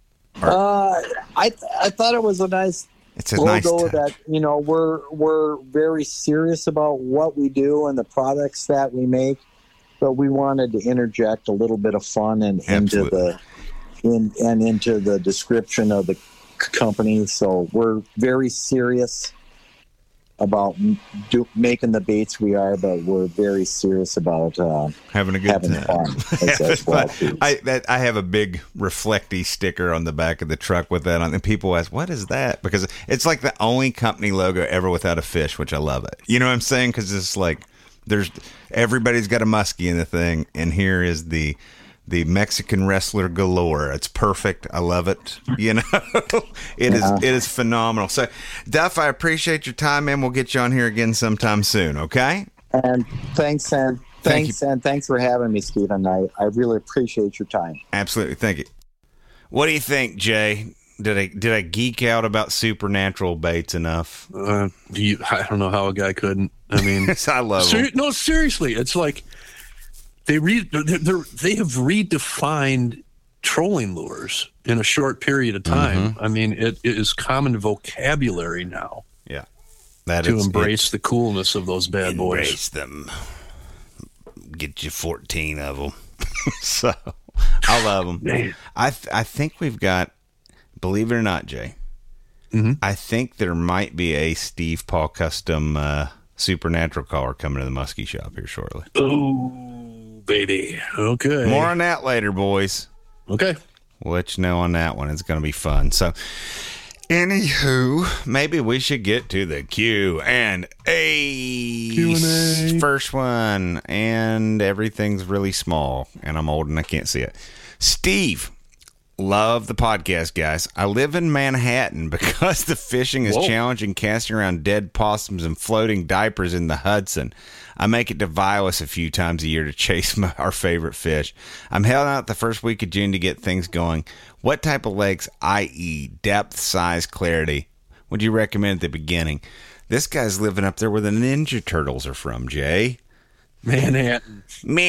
I thought it was a nice... It's a nice logo that, we're very serious about what we do and the products that we make, but we wanted to interject a little bit of fun into the description of the company. So we're very serious about making the baits we are, but we're very serious about having a good time. Fun. I have a big reflecty sticker on the back of the truck with that on, and people ask, what is that? Because it's like the only company logo ever without a fish, which I love it. You know what I'm saying? Because it's like everybody's got a muskie in the thing, and here is the Mexican wrestler galore. It's perfect. I love it. It is phenomenal. So, Duff, I appreciate your time, man. We'll get you on here again sometime soon. Okay. And thanks for having me, Stephen. I really appreciate your time. Absolutely. Thank you. What do you think, Jay? Did I geek out about Supernatural baits enough? I don't know how a guy couldn't. I mean, I love them. No, seriously, it's like they have redefined trolling lures in a short period of time. I mean, it is common vocabulary now. Yeah, to embrace the coolness of those bad boys. Embrace them. Get you 14 of them. So I love them. Man. I think we've got. Believe it or not, Jay, I think there might be a Steve Paul custom Supernatural collar coming to the Muskie Shop here shortly. Oh, baby. Okay. More on that later, boys. Okay. We'll let you know on that one. It's going to be fun. So, anywho, maybe we should get to the Q&A. Q&A. First one, and everything's really small, and I'm old and I can't see it. Steve. Love the podcast, guys. I live in Manhattan because the fishing is challenging, casting around dead possums and floating diapers in the Hudson. I make it to Vilas a few times a year to chase our favorite fish. I'm heading out the first week of June to get things going. What type of lakes, i.e. depth, size, clarity, would you recommend at the beginning? This guy's living up there where the Ninja Turtles are from, Jay. Manhattan.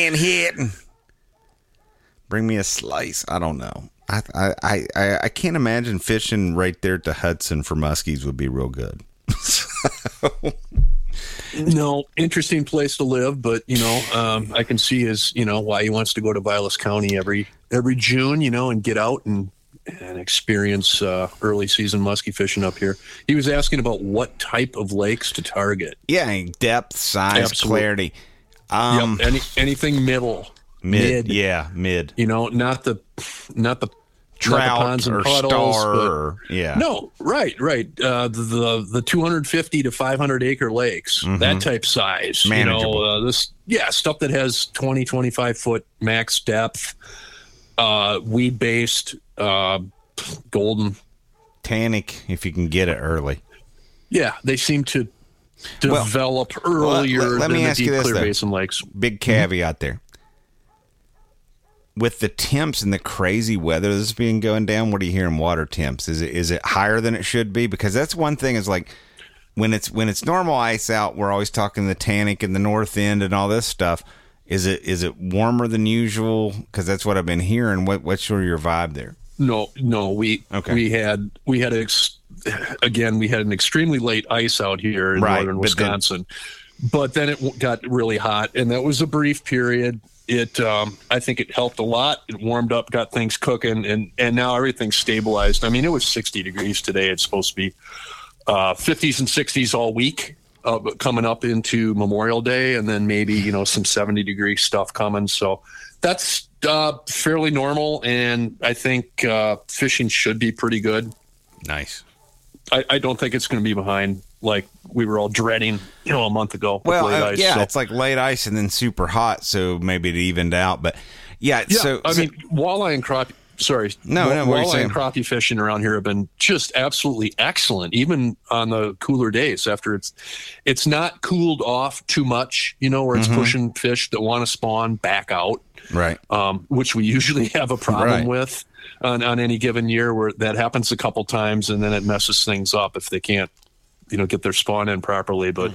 Bring me a slice. I don't know. I can't imagine fishing right there at the Hudson for muskies would be real good. No, interesting place to live, but I can see why he wants to go to Vilas County every June, and get out and experience early season muskie fishing up here. He was asking about what type of lakes to target. Yeah, depth, size, Absolutely. clarity. Anything mid. Yeah, mid. Not the Trout ponds and or puddles, star. Yeah. No, right. The 250 to 500 acre lakes, that type size. Manageable. Stuff that has 20, 25 foot max depth, weed based, golden. Tannic, if you can get it early. Yeah, they seem to develop earlier let than me the ask you deep this, clear though. basin lakes. Big caveat there. With the temps and the crazy weather that's been going down, what are you hearing water temps? Is it higher than it should be? Because that's one thing is like when it's normal ice out, we're always talking the Tannic and the north end and all this stuff. Is it warmer than usual? Because that's what I've been hearing. What's sort of your vibe there? No, we had an extremely late ice out here in northern Wisconsin, but then it got really hot, and that was a brief period. I think it helped a lot. It warmed up, got things cooking, and now everything's stabilized. I mean, it was 60 degrees today. It's supposed to be 50s and 60s all week, coming up into Memorial Day, and then maybe some 70-degree stuff coming. So that's fairly normal, and I think fishing should be pretty good. Nice. I don't think it's going to be behind like we were all dreading, a month ago. Well, late ice, yeah, so. it's like late ice and then super hot, so maybe it evened out. But yeah, so I mean, walleye and crappie. Sorry, walleye and crappie fishing around here have been just absolutely excellent, even on the cooler days. After it's not cooled off too much, where it's pushing fish that want to spawn back out, right? Which we usually have a problem with on any given year, where that happens a couple times, and then it messes things up if they can't, get their spawn in properly. But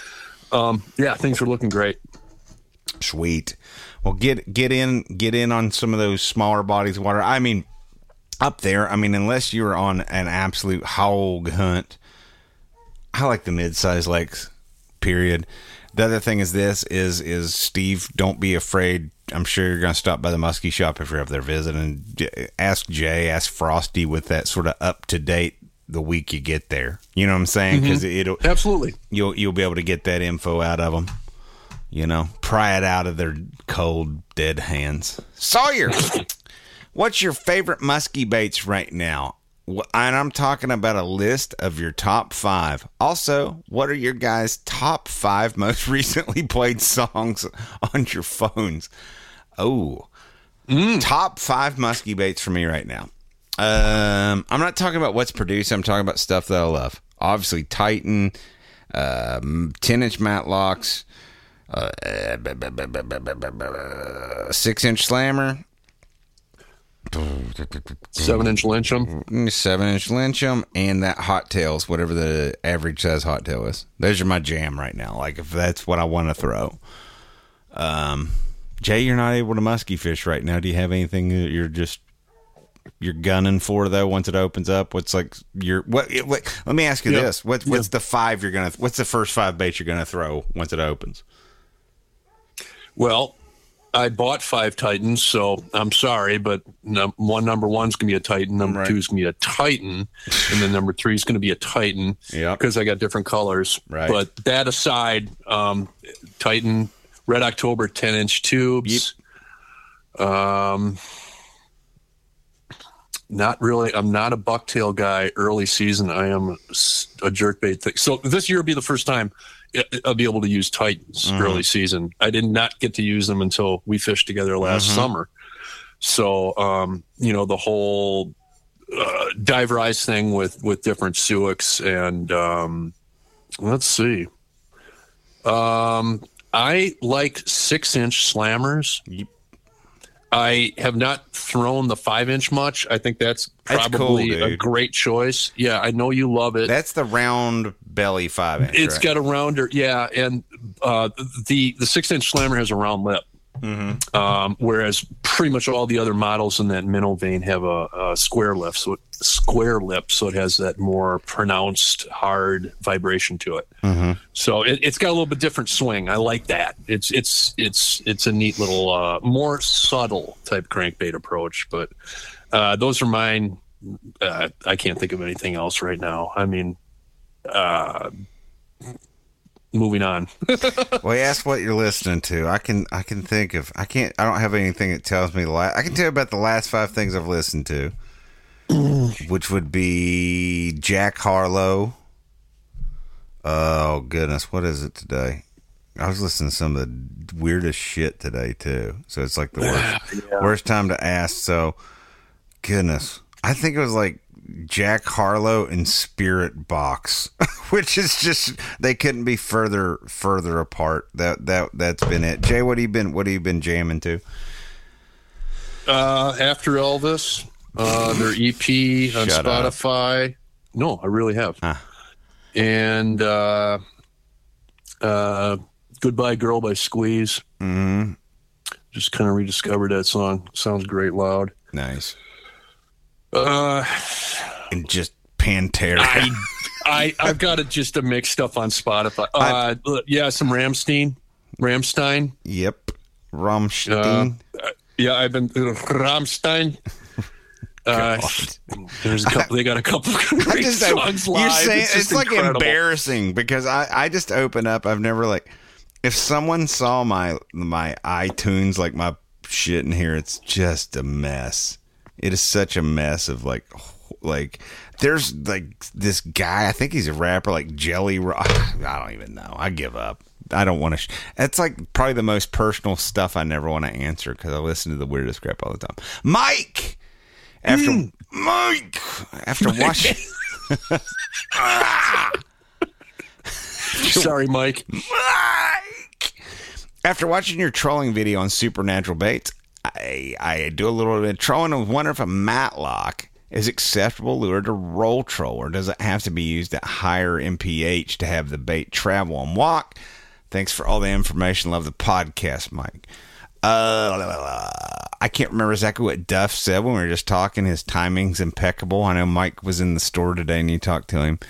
things are looking great. Sweet. Well, get in on some of those smaller bodies of water. I mean, up there, unless you're on an absolute hog hunt, I like the mid-sized lakes, period. The other thing is Steve, don't be afraid. I'm sure you're going to stop by the Muskie Shop if you're up there visiting. Ask Jay, ask Frosty with that sort of up-to-date the week you get there. You know what I'm saying? Because it'll absolutely you'll be able to get that info out of them. Pry it out of their cold, dead hands. Sawyer, what's your favorite muskie baits right now? And I'm talking about a list of your top 5. Also, what are your guys' top 5 most recently played songs on your phones? Oh, top 5 muskie baits for me right now. I'm not talking about what's produced. I'm talking about stuff that I love. Obviously, Titan, 10-inch Matlocks, 6-inch Slammer, 7-inch Lynchum, 7-inch Lynchum, and that Hot Tails, whatever the average size Hot Tail is. Those are my jam right now. Like, if that's what I want to throw. Jay, you're not able to muskie fish right now. Do you have anything that you're gunning for though? Once it opens up, what's like what? Let me ask you this: what's the 5 you're gonna? What's the first 5 baits you're gonna throw once it opens? Well, I bought 5 Titans, so I'm sorry, but number one's gonna be a Titan, number 2 is gonna be a Titan, and then number 3 is gonna be a Titan. Yeah, because I got different colors. Right. But that aside, Titan Red October 10-inch tubes. Yep. Not really. I'm not a bucktail guy early season. I am a jerkbait thing. So this year will be the first time I'll be able to use Titans early season. I did not get to use them until we fished together last summer. So, the whole dive rise thing with different Suics and let's see. I like 6-inch slammers. Yep. I have not thrown the 5-inch much. I think that's probably cool, a great choice. Yeah, I know you love it. That's the round belly 5-inch. It's got a rounder, yeah, and the 6-inch slammer has a round lip. Whereas pretty much all the other models in that minnow vein have a square lip, so it has that more pronounced hard vibration to it. So it's got a little bit different swing. I like that. It's a neat little more subtle type crankbait approach. But those are mine. I can't think of anything else right now. I mean, moving on. Well, ask what you're listening to. I can think of. I don't have anything that tells me I can tell you about the last 5 things I've listened to, which would be Jack Harlow. Oh goodness, what is it today? I was listening to some of the weirdest shit today too. So it's like the worst time to ask. So goodness, I think it was like Jack Harlow and Spirit Box, which is just, they couldn't be further apart. That's been it. Jay, what have you been jamming to? After Elvis, their EP on Shut Spotify. Up. No, I really have. Huh. And Goodbye Girl by Squeeze. Mm-hmm. Just kind of rediscovered that song. Sounds great loud. Nice. And just Pantera. I've got just a mix stuff on Spotify. Some Rammstein. Yep. Rammstein. I've been Rammstein. There's a couple. They got a couple great songs live. You're saying it's like incredible. Embarrassing because I just open up. I've never if someone saw my iTunes, like my shit in here, it's just a mess. It is such a mess of like there's like this guy, I think he's a rapper, like Jelly Rock. I don't even know. I give up. I don't want to. That's like probably the most personal stuff I never want to answer because I listen to the weirdest crap all the time. Mike, after watching. Sorry, Mike. After watching your trolling video on Supernatural Baits, I do a little bit of trolling and wonder if a matlock is acceptable lure to roll troll, or does it have to be used at higher MPH to have the bait travel and walk? Thanks for all the information. Love the podcast, Mike. I can't remember exactly what Duff said when we were just talking. His timing's impeccable. I know Mike was in the store today and you talked to him.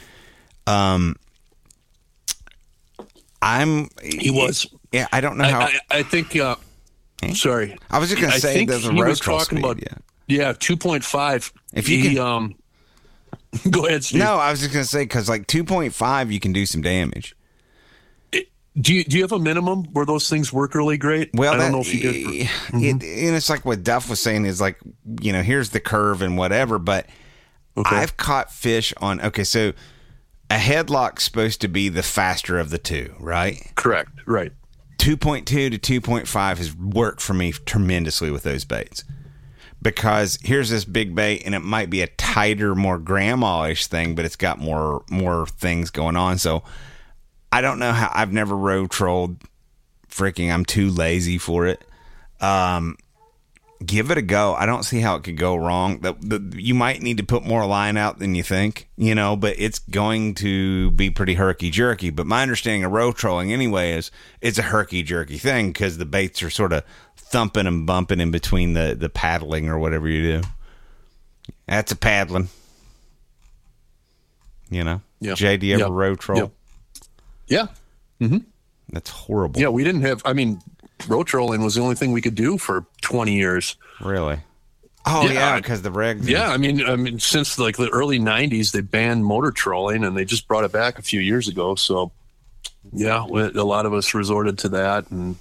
He was. Yeah, I don't know how. I think. Sorry, I was just going to say there's a road troll speed. About, 2.5. If you can, go ahead, Steve. No, I was just going to say because like 2.5, you can do some damage. Do you have a minimum where those things work really great? Well, I don't know if you did. And it's like what Duff was saying is like, here's the curve and whatever. But I've caught fish on. Okay, so a headlock's supposed to be the faster of the two, right? Correct. Right. 2.2 to 2.5 has worked for me tremendously with those baits. Because here's this big bait, and it might be a tighter, more grandma-ish thing, but it's got more things going on. So I don't know how. I've never road trolled. Freaking, I'm too lazy for it. Give it a go. I don't see how it could go wrong. You might need to put more line out than you think, but it's going to be pretty herky-jerky. But my understanding of road trolling anyway is it's a herky-jerky thing because the baits are sort of thumping and bumping in between the paddling or whatever you do. That's a paddling. Yeah. Jay, do you ever road troll? Yeah. Mm-hmm. That's horrible. Yeah, we didn't have, road trolling was the only thing we could do for 20 years. Really? Oh, yeah, because the regs. Yeah, I mean, since like the early 90s, they banned motor trolling, and they just brought it back a few years ago. So, yeah, a lot of us resorted to that. And,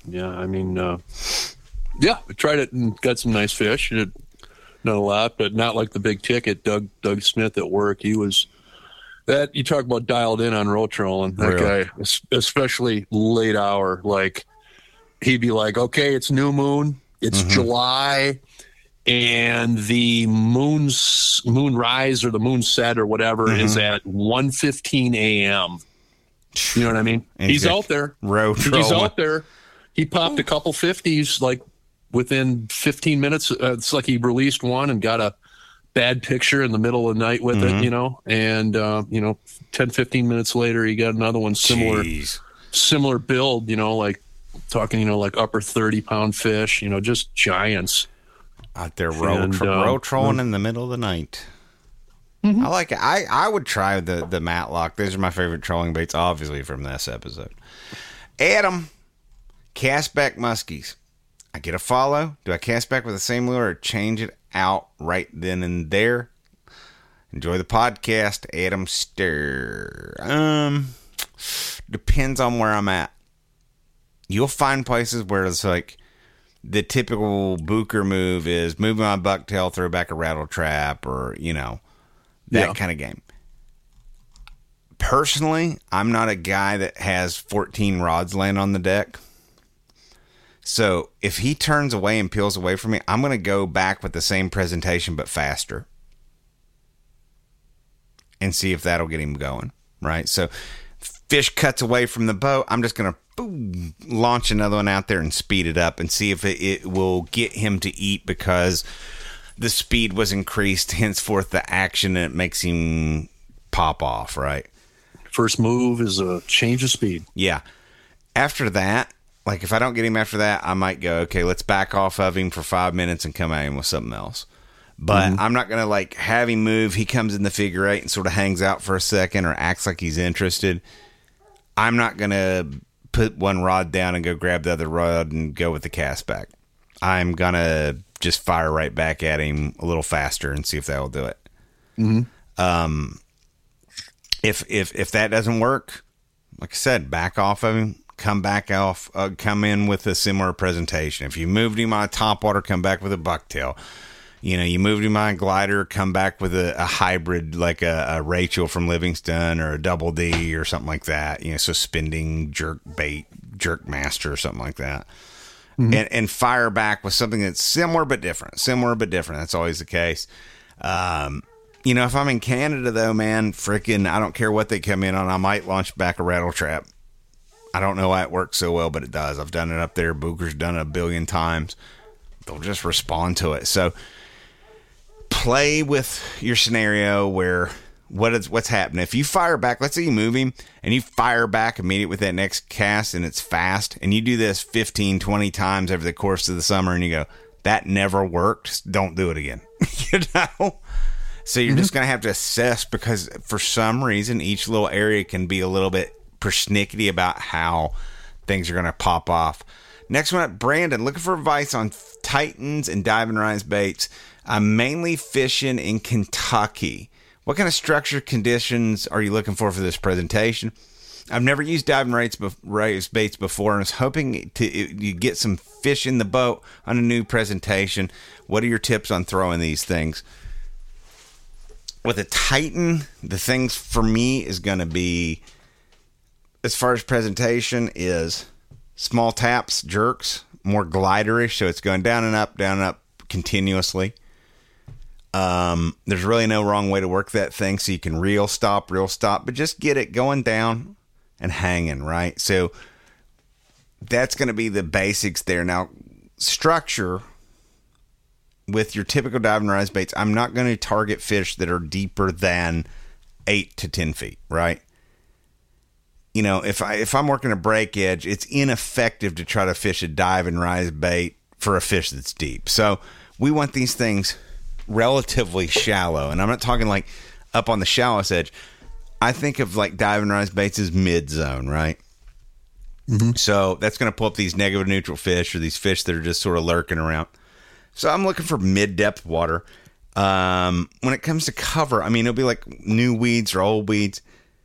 we tried it and got some nice fish. Not a lot, but not like the big ticket. Doug Smith at work, he was... That you talk about dialed in on road trolling. That guy, especially late hour, like he'd be like, "Okay, it's new moon, it's July, and the moon rise or the moon set or whatever is at 1:15 a.m." You know what I mean? He's out there. He's out there. He popped a couple 50s like within 15 minutes. It's like he released one and got a bad picture in the middle of the night with it, and 10, 15 minutes later, he got another one similar build, like talking, like upper 30-pound fish, just giants. Out there roll trolling in the middle of the night. I like it. I would try the Matlock. These are my favorite trolling baits, obviously, from this episode. Adam, cast back muskies. I get a follow. Do I cast back with the same lure or change it out right then and there? Enjoy the podcast, Adam Stir. Depends on where I'm at. You'll find places where it's like the typical booker move is moving my bucktail, throw back a rattle trap, or, that kind of game. Personally, I'm not a guy that has 14 rods laying on the deck. So if he turns away and peels away from me, I'm going to go back with the same presentation but faster and see if that'll get him going, right? So fish cuts away from the boat, I'm just going to launch another one out there and speed it up and see if it will get him to eat because the speed was increased, henceforth the action, and it makes him pop off, right? First move is a change of speed. Yeah. After that, like if I don't get him after that, I might go, okay, let's back off of him for 5 minutes and come at him with something else. But I'm not going to have him move. He comes in the figure eight and sort of hangs out for a second or acts like he's interested. I'm not going to put one rod down and go grab the other rod and go with the cast back. I'm going to just fire right back at him a little faster and see if that will do it. If that doesn't work, like I said, back off of him. Come back off, come in with a similar presentation. If you moved him on a topwater, come back with a bucktail. You moved him on a glider, come back with a hybrid like a Rachel from Livingston or a Double D or something like that. Suspending jerk bait, jerk master or something like that. And fire back with something that's similar but different. That's always the case. If I'm in Canada though, man, frickin' I don't care what they come in on. I might launch back a rattle trap. I don't know why it works so well, but it does. I've done it up there. Booker's done it a billion times. They'll just respond to it. So play with your scenario where what's happening. If you fire back, let's say you move him and you fire back immediately with that next cast and it's fast, and you do this 15, 20 times over the course of the summer and you go, that never worked. Don't do it again. So you're just going to have to assess, because for some reason each little area can be a little bit persnickety about how things are going to pop off. Next one up, Brandon, looking for advice on Titans and Dive & Rise baits. I'm mainly fishing in Kentucky. What kind of structure conditions are you looking for this presentation? I've never used Dive & Rise baits before and was hoping you get some fish in the boat on a new presentation. What are your tips on throwing these things? With a Titan, the things for me is going to be, as far as presentation, is small taps, jerks, more gliderish, so it's going down and up continuously. There's really no wrong way to work that thing, so you can reel stop, but just get it going down and hanging, right? So that's going to be the basics there. Now, structure with your typical Dive & Rise baits, I'm not going to target fish that are deeper than 8 to 10 feet, right? If I'm working a break edge, it's ineffective to try to fish a Dive & Rise bait for a fish that's deep. So we want these things relatively shallow, and I'm not talking like up on the shallowest edge. I think of like Dive & Rise baits as mid zone, right? So that's going to pull up these negative neutral fish or these fish that are just sort of lurking around. So I'm looking for mid depth water. When it comes to cover, it'll be like new weeds or old weeds.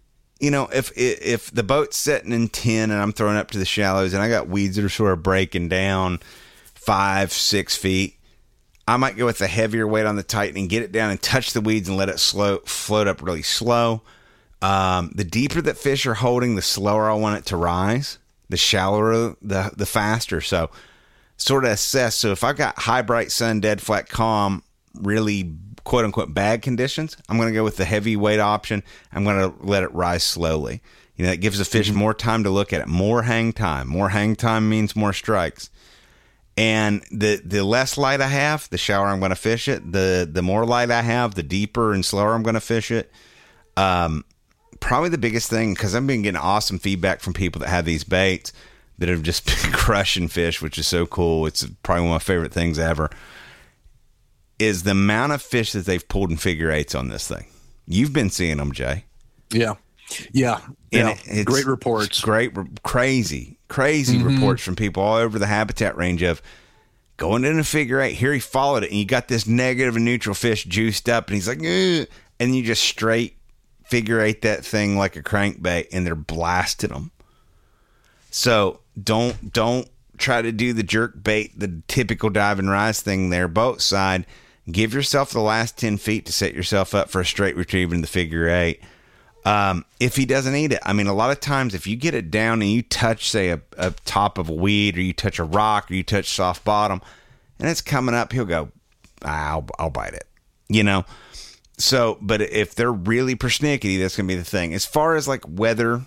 If the boat's sitting in 10 and I'm throwing up to the shallows and I got weeds that are sort of breaking down 5-6 feet, I might go with the heavier weight on the Titan and get it down and touch the weeds and let it float up really slow. The deeper that fish are holding, the slower I want it to rise. The shallower, the faster. So sort of assess. So if I've got high, bright sun, dead, flat, calm, really quote unquote bad conditions, I'm going to go with the heavyweight option. I'm going to let it rise slowly. It gives the fish more time to look at it. More hang time. More hang time means more strikes. And the less light I have, the shallower I'm going to fish it. The more light I have, the deeper and slower I'm going to fish it. Probably the biggest thing, because I've been getting awesome feedback from people that have these baits. that have just been crushing fish, which is so cool. It's probably one of my favorite things ever, is the amount of fish that they've pulled in figure eights on this thing. You've been seeing them, Jay. Yeah. It's great reports. Crazy reports from people all over the habitat range of going in a figure eight. Here he followed it, and you got this negative and neutral fish juiced up, and he's like, ugh, and you just straight figure eight that thing like a crankbait, and they're blasting them. So don't try to do the jerk bait, the typical dive and rise thing there, boat side. Give yourself the last 10 feet to set yourself up for a straight retrieve in the figure eight. If he doesn't eat it, I mean, a lot of times if you get it down and you touch, say, a top of a weed, or you touch a rock, or you touch soft bottom, and it's coming up, he'll go, I'll bite it, you know? So, but if they're really persnickety, that's going to be the thing. As far as like weather,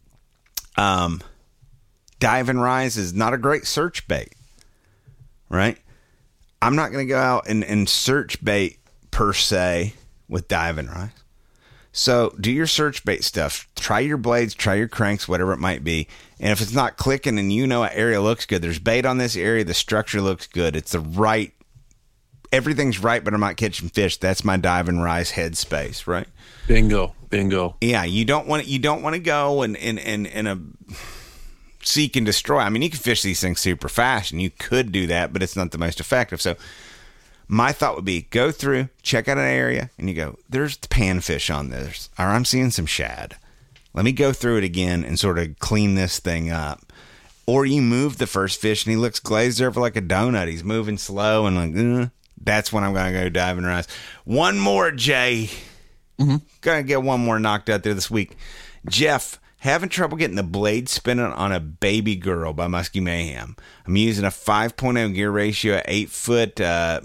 dive and rise is not a great search bait, right? I'm not going to go out and search bait per se with dive and rise. So do your search bait stuff. Try your blades, try your cranks, whatever it might be. And if it's not clicking and you know an area looks good, there's bait on this area, the structure looks good, it's the right, everything's right, but I'm not catching fish. That's my dive and rise headspace, right? Bingo. Yeah, you don't want to go and a seek and destroy. I mean, you can fish these things super fast, and you could do that, but it's not the most effective. So my thought would be go through, check out an area, and you go, there's the panfish on this, or I'm seeing some shad. Let me go through it again and sort of clean this thing up. Or you move the first fish, and he looks glazed over like a donut. He's moving slow, and like, that's when I'm going to go dive and rise. One more, Jay. Going to get one more knocked out there this week. Jeff, having trouble getting the blade spinning on a Baby Girl by Muskie Mayhem. I'm using a 5.0 gear ratio, 8 foot 8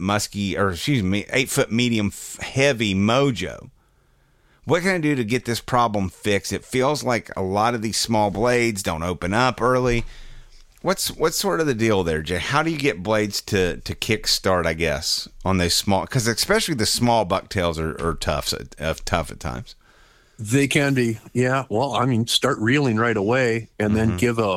foot medium heavy Mojo. What can I do to get this problem fixed? It feels like a lot of these small blades don't open up early. What's sort of the deal there, Jay? How do you get blades to kick start, I guess, on those small, because especially the small bucktails are tough at times. They can be, yeah. Well, I mean, start reeling right away, and then give a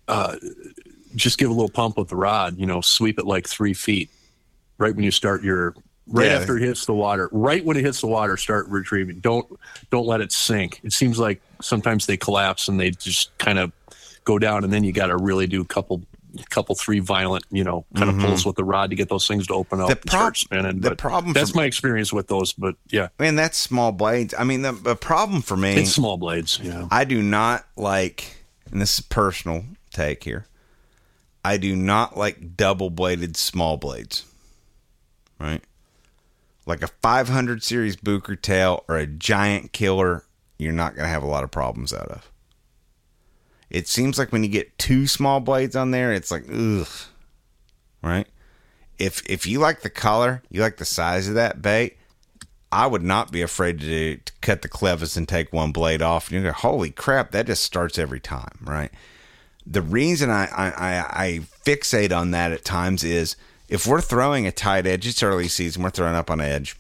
little pump with the rod. You know, sweep it like 3 feet right when you start your after it hits the water. Right when it hits the water, start retrieving. Don't let it sink. It seems like sometimes they collapse and they just kind of go down, and then you got to really do a couple 3 violent, kind of pulls with the rod to get those things to open up and start spinning. That's my experience with those, but yeah. I mean, that's small blades. I mean, the problem for me... It's small blades, yeah. I do not like, and this is personal take here, I do not like double-bladed small blades, right? Like a 500 series Booker tail or a giant killer, you're not going to have a lot of problems out of. It seems like when you get 2 small blades on there, it's like, ugh, right? If you like the color, you like the size of that bait, I would not be afraid to cut the clevis and take 1 blade off. And you go, holy crap, that just starts every time, right? The reason I fixate on that at times is if we're throwing a tight edge, it's early season, we're throwing up on edge,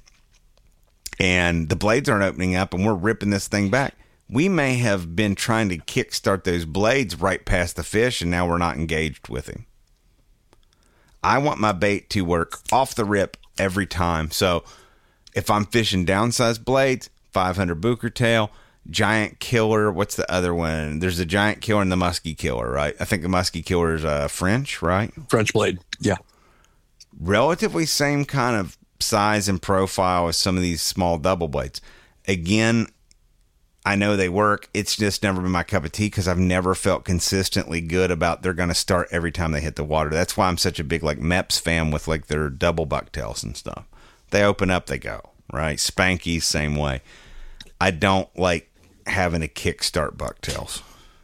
and the blades aren't opening up, and we're ripping this thing back. We may have been trying to kickstart those blades right past the fish, and now we're not engaged with him. I want my bait to work off the rip every time. So if I'm fishing downsized blades, 500 Booker tail, giant killer, what's the other one? There's a giant killer and the musky killer, right? I think the musky killer is French, right? French blade, yeah. Relatively same kind of size and profile as some of these small double blades. Again, I know they work. It's just never been my cup of tea because I've never felt consistently good about they're going to start every time they hit the water. That's why I'm such a big like Mepps fan with like their double bucktails and stuff. They open up, they go, right? Spankies, same way. I don't like having to kickstart bucktails.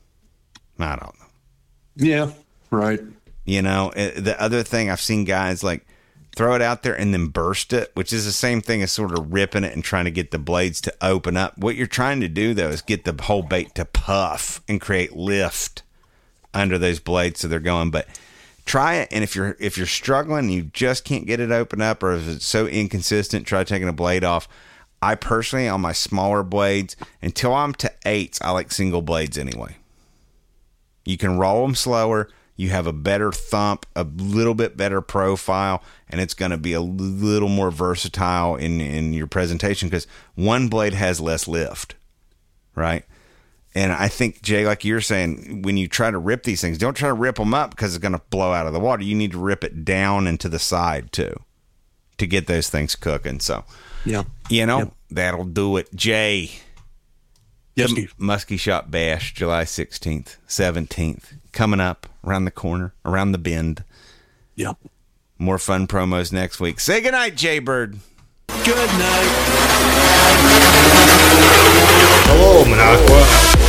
I don't know. Yeah, right. The other thing I've seen guys like throw it out there and then burst it, which is the same thing as sort of ripping it and trying to get the blades to open up. What you're trying to do, though, is get the whole bait to puff and create lift under those blades so they're going. But try it, and if you're struggling and you just can't get it open up, or if it's so inconsistent, try taking a blade off. I personally, on my smaller blades, until I'm to 8s, I like single blades anyway. You can roll them slower. You have a better thump, a little bit better profile, and it's going to be a little more versatile in your presentation because one blade has less lift, right? And I think, Jay, like you're saying, when you try to rip these things, don't try to rip them up because it's going to blow out of the water. You need to rip it down and to the side, too, to get those things cooking. So, that'll do it. Jay. Yes, Steve. Muskie Shop Bash, July 16th, 17th. Coming up around the corner, around the bend. Yep. More fun promos next week. Say goodnight, Jaybird. Good night. Hello, Minocqua.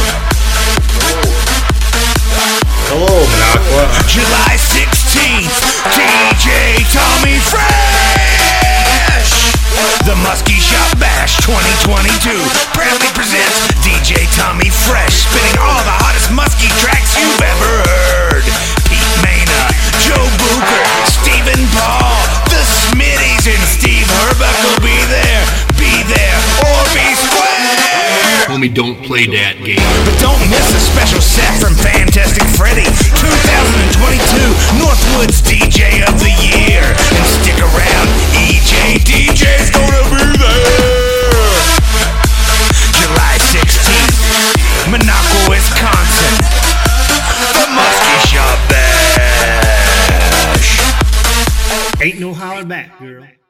Hello, Minocqua. July 16th, DJ Tommy Fresh. The Muskie Shop Bash 2022 proudly presents DJ Tommy Fresh, spinning all the hottest muskie tracks you've ever heard. Pete Mena, Joe Booker, Stephen Paul, the Smitties, and Steve Herbuck will be there. Be there or be square. Homie, don't play that game. But don't miss a special set from Fantastic Freddy 2022 Northwoods DJ of the Year. And stick around, EJ DJ's gonna be there. July 16th, Minocqua, Wisconsin. The Muskie Shop Bash. Ain't no holler back, girl.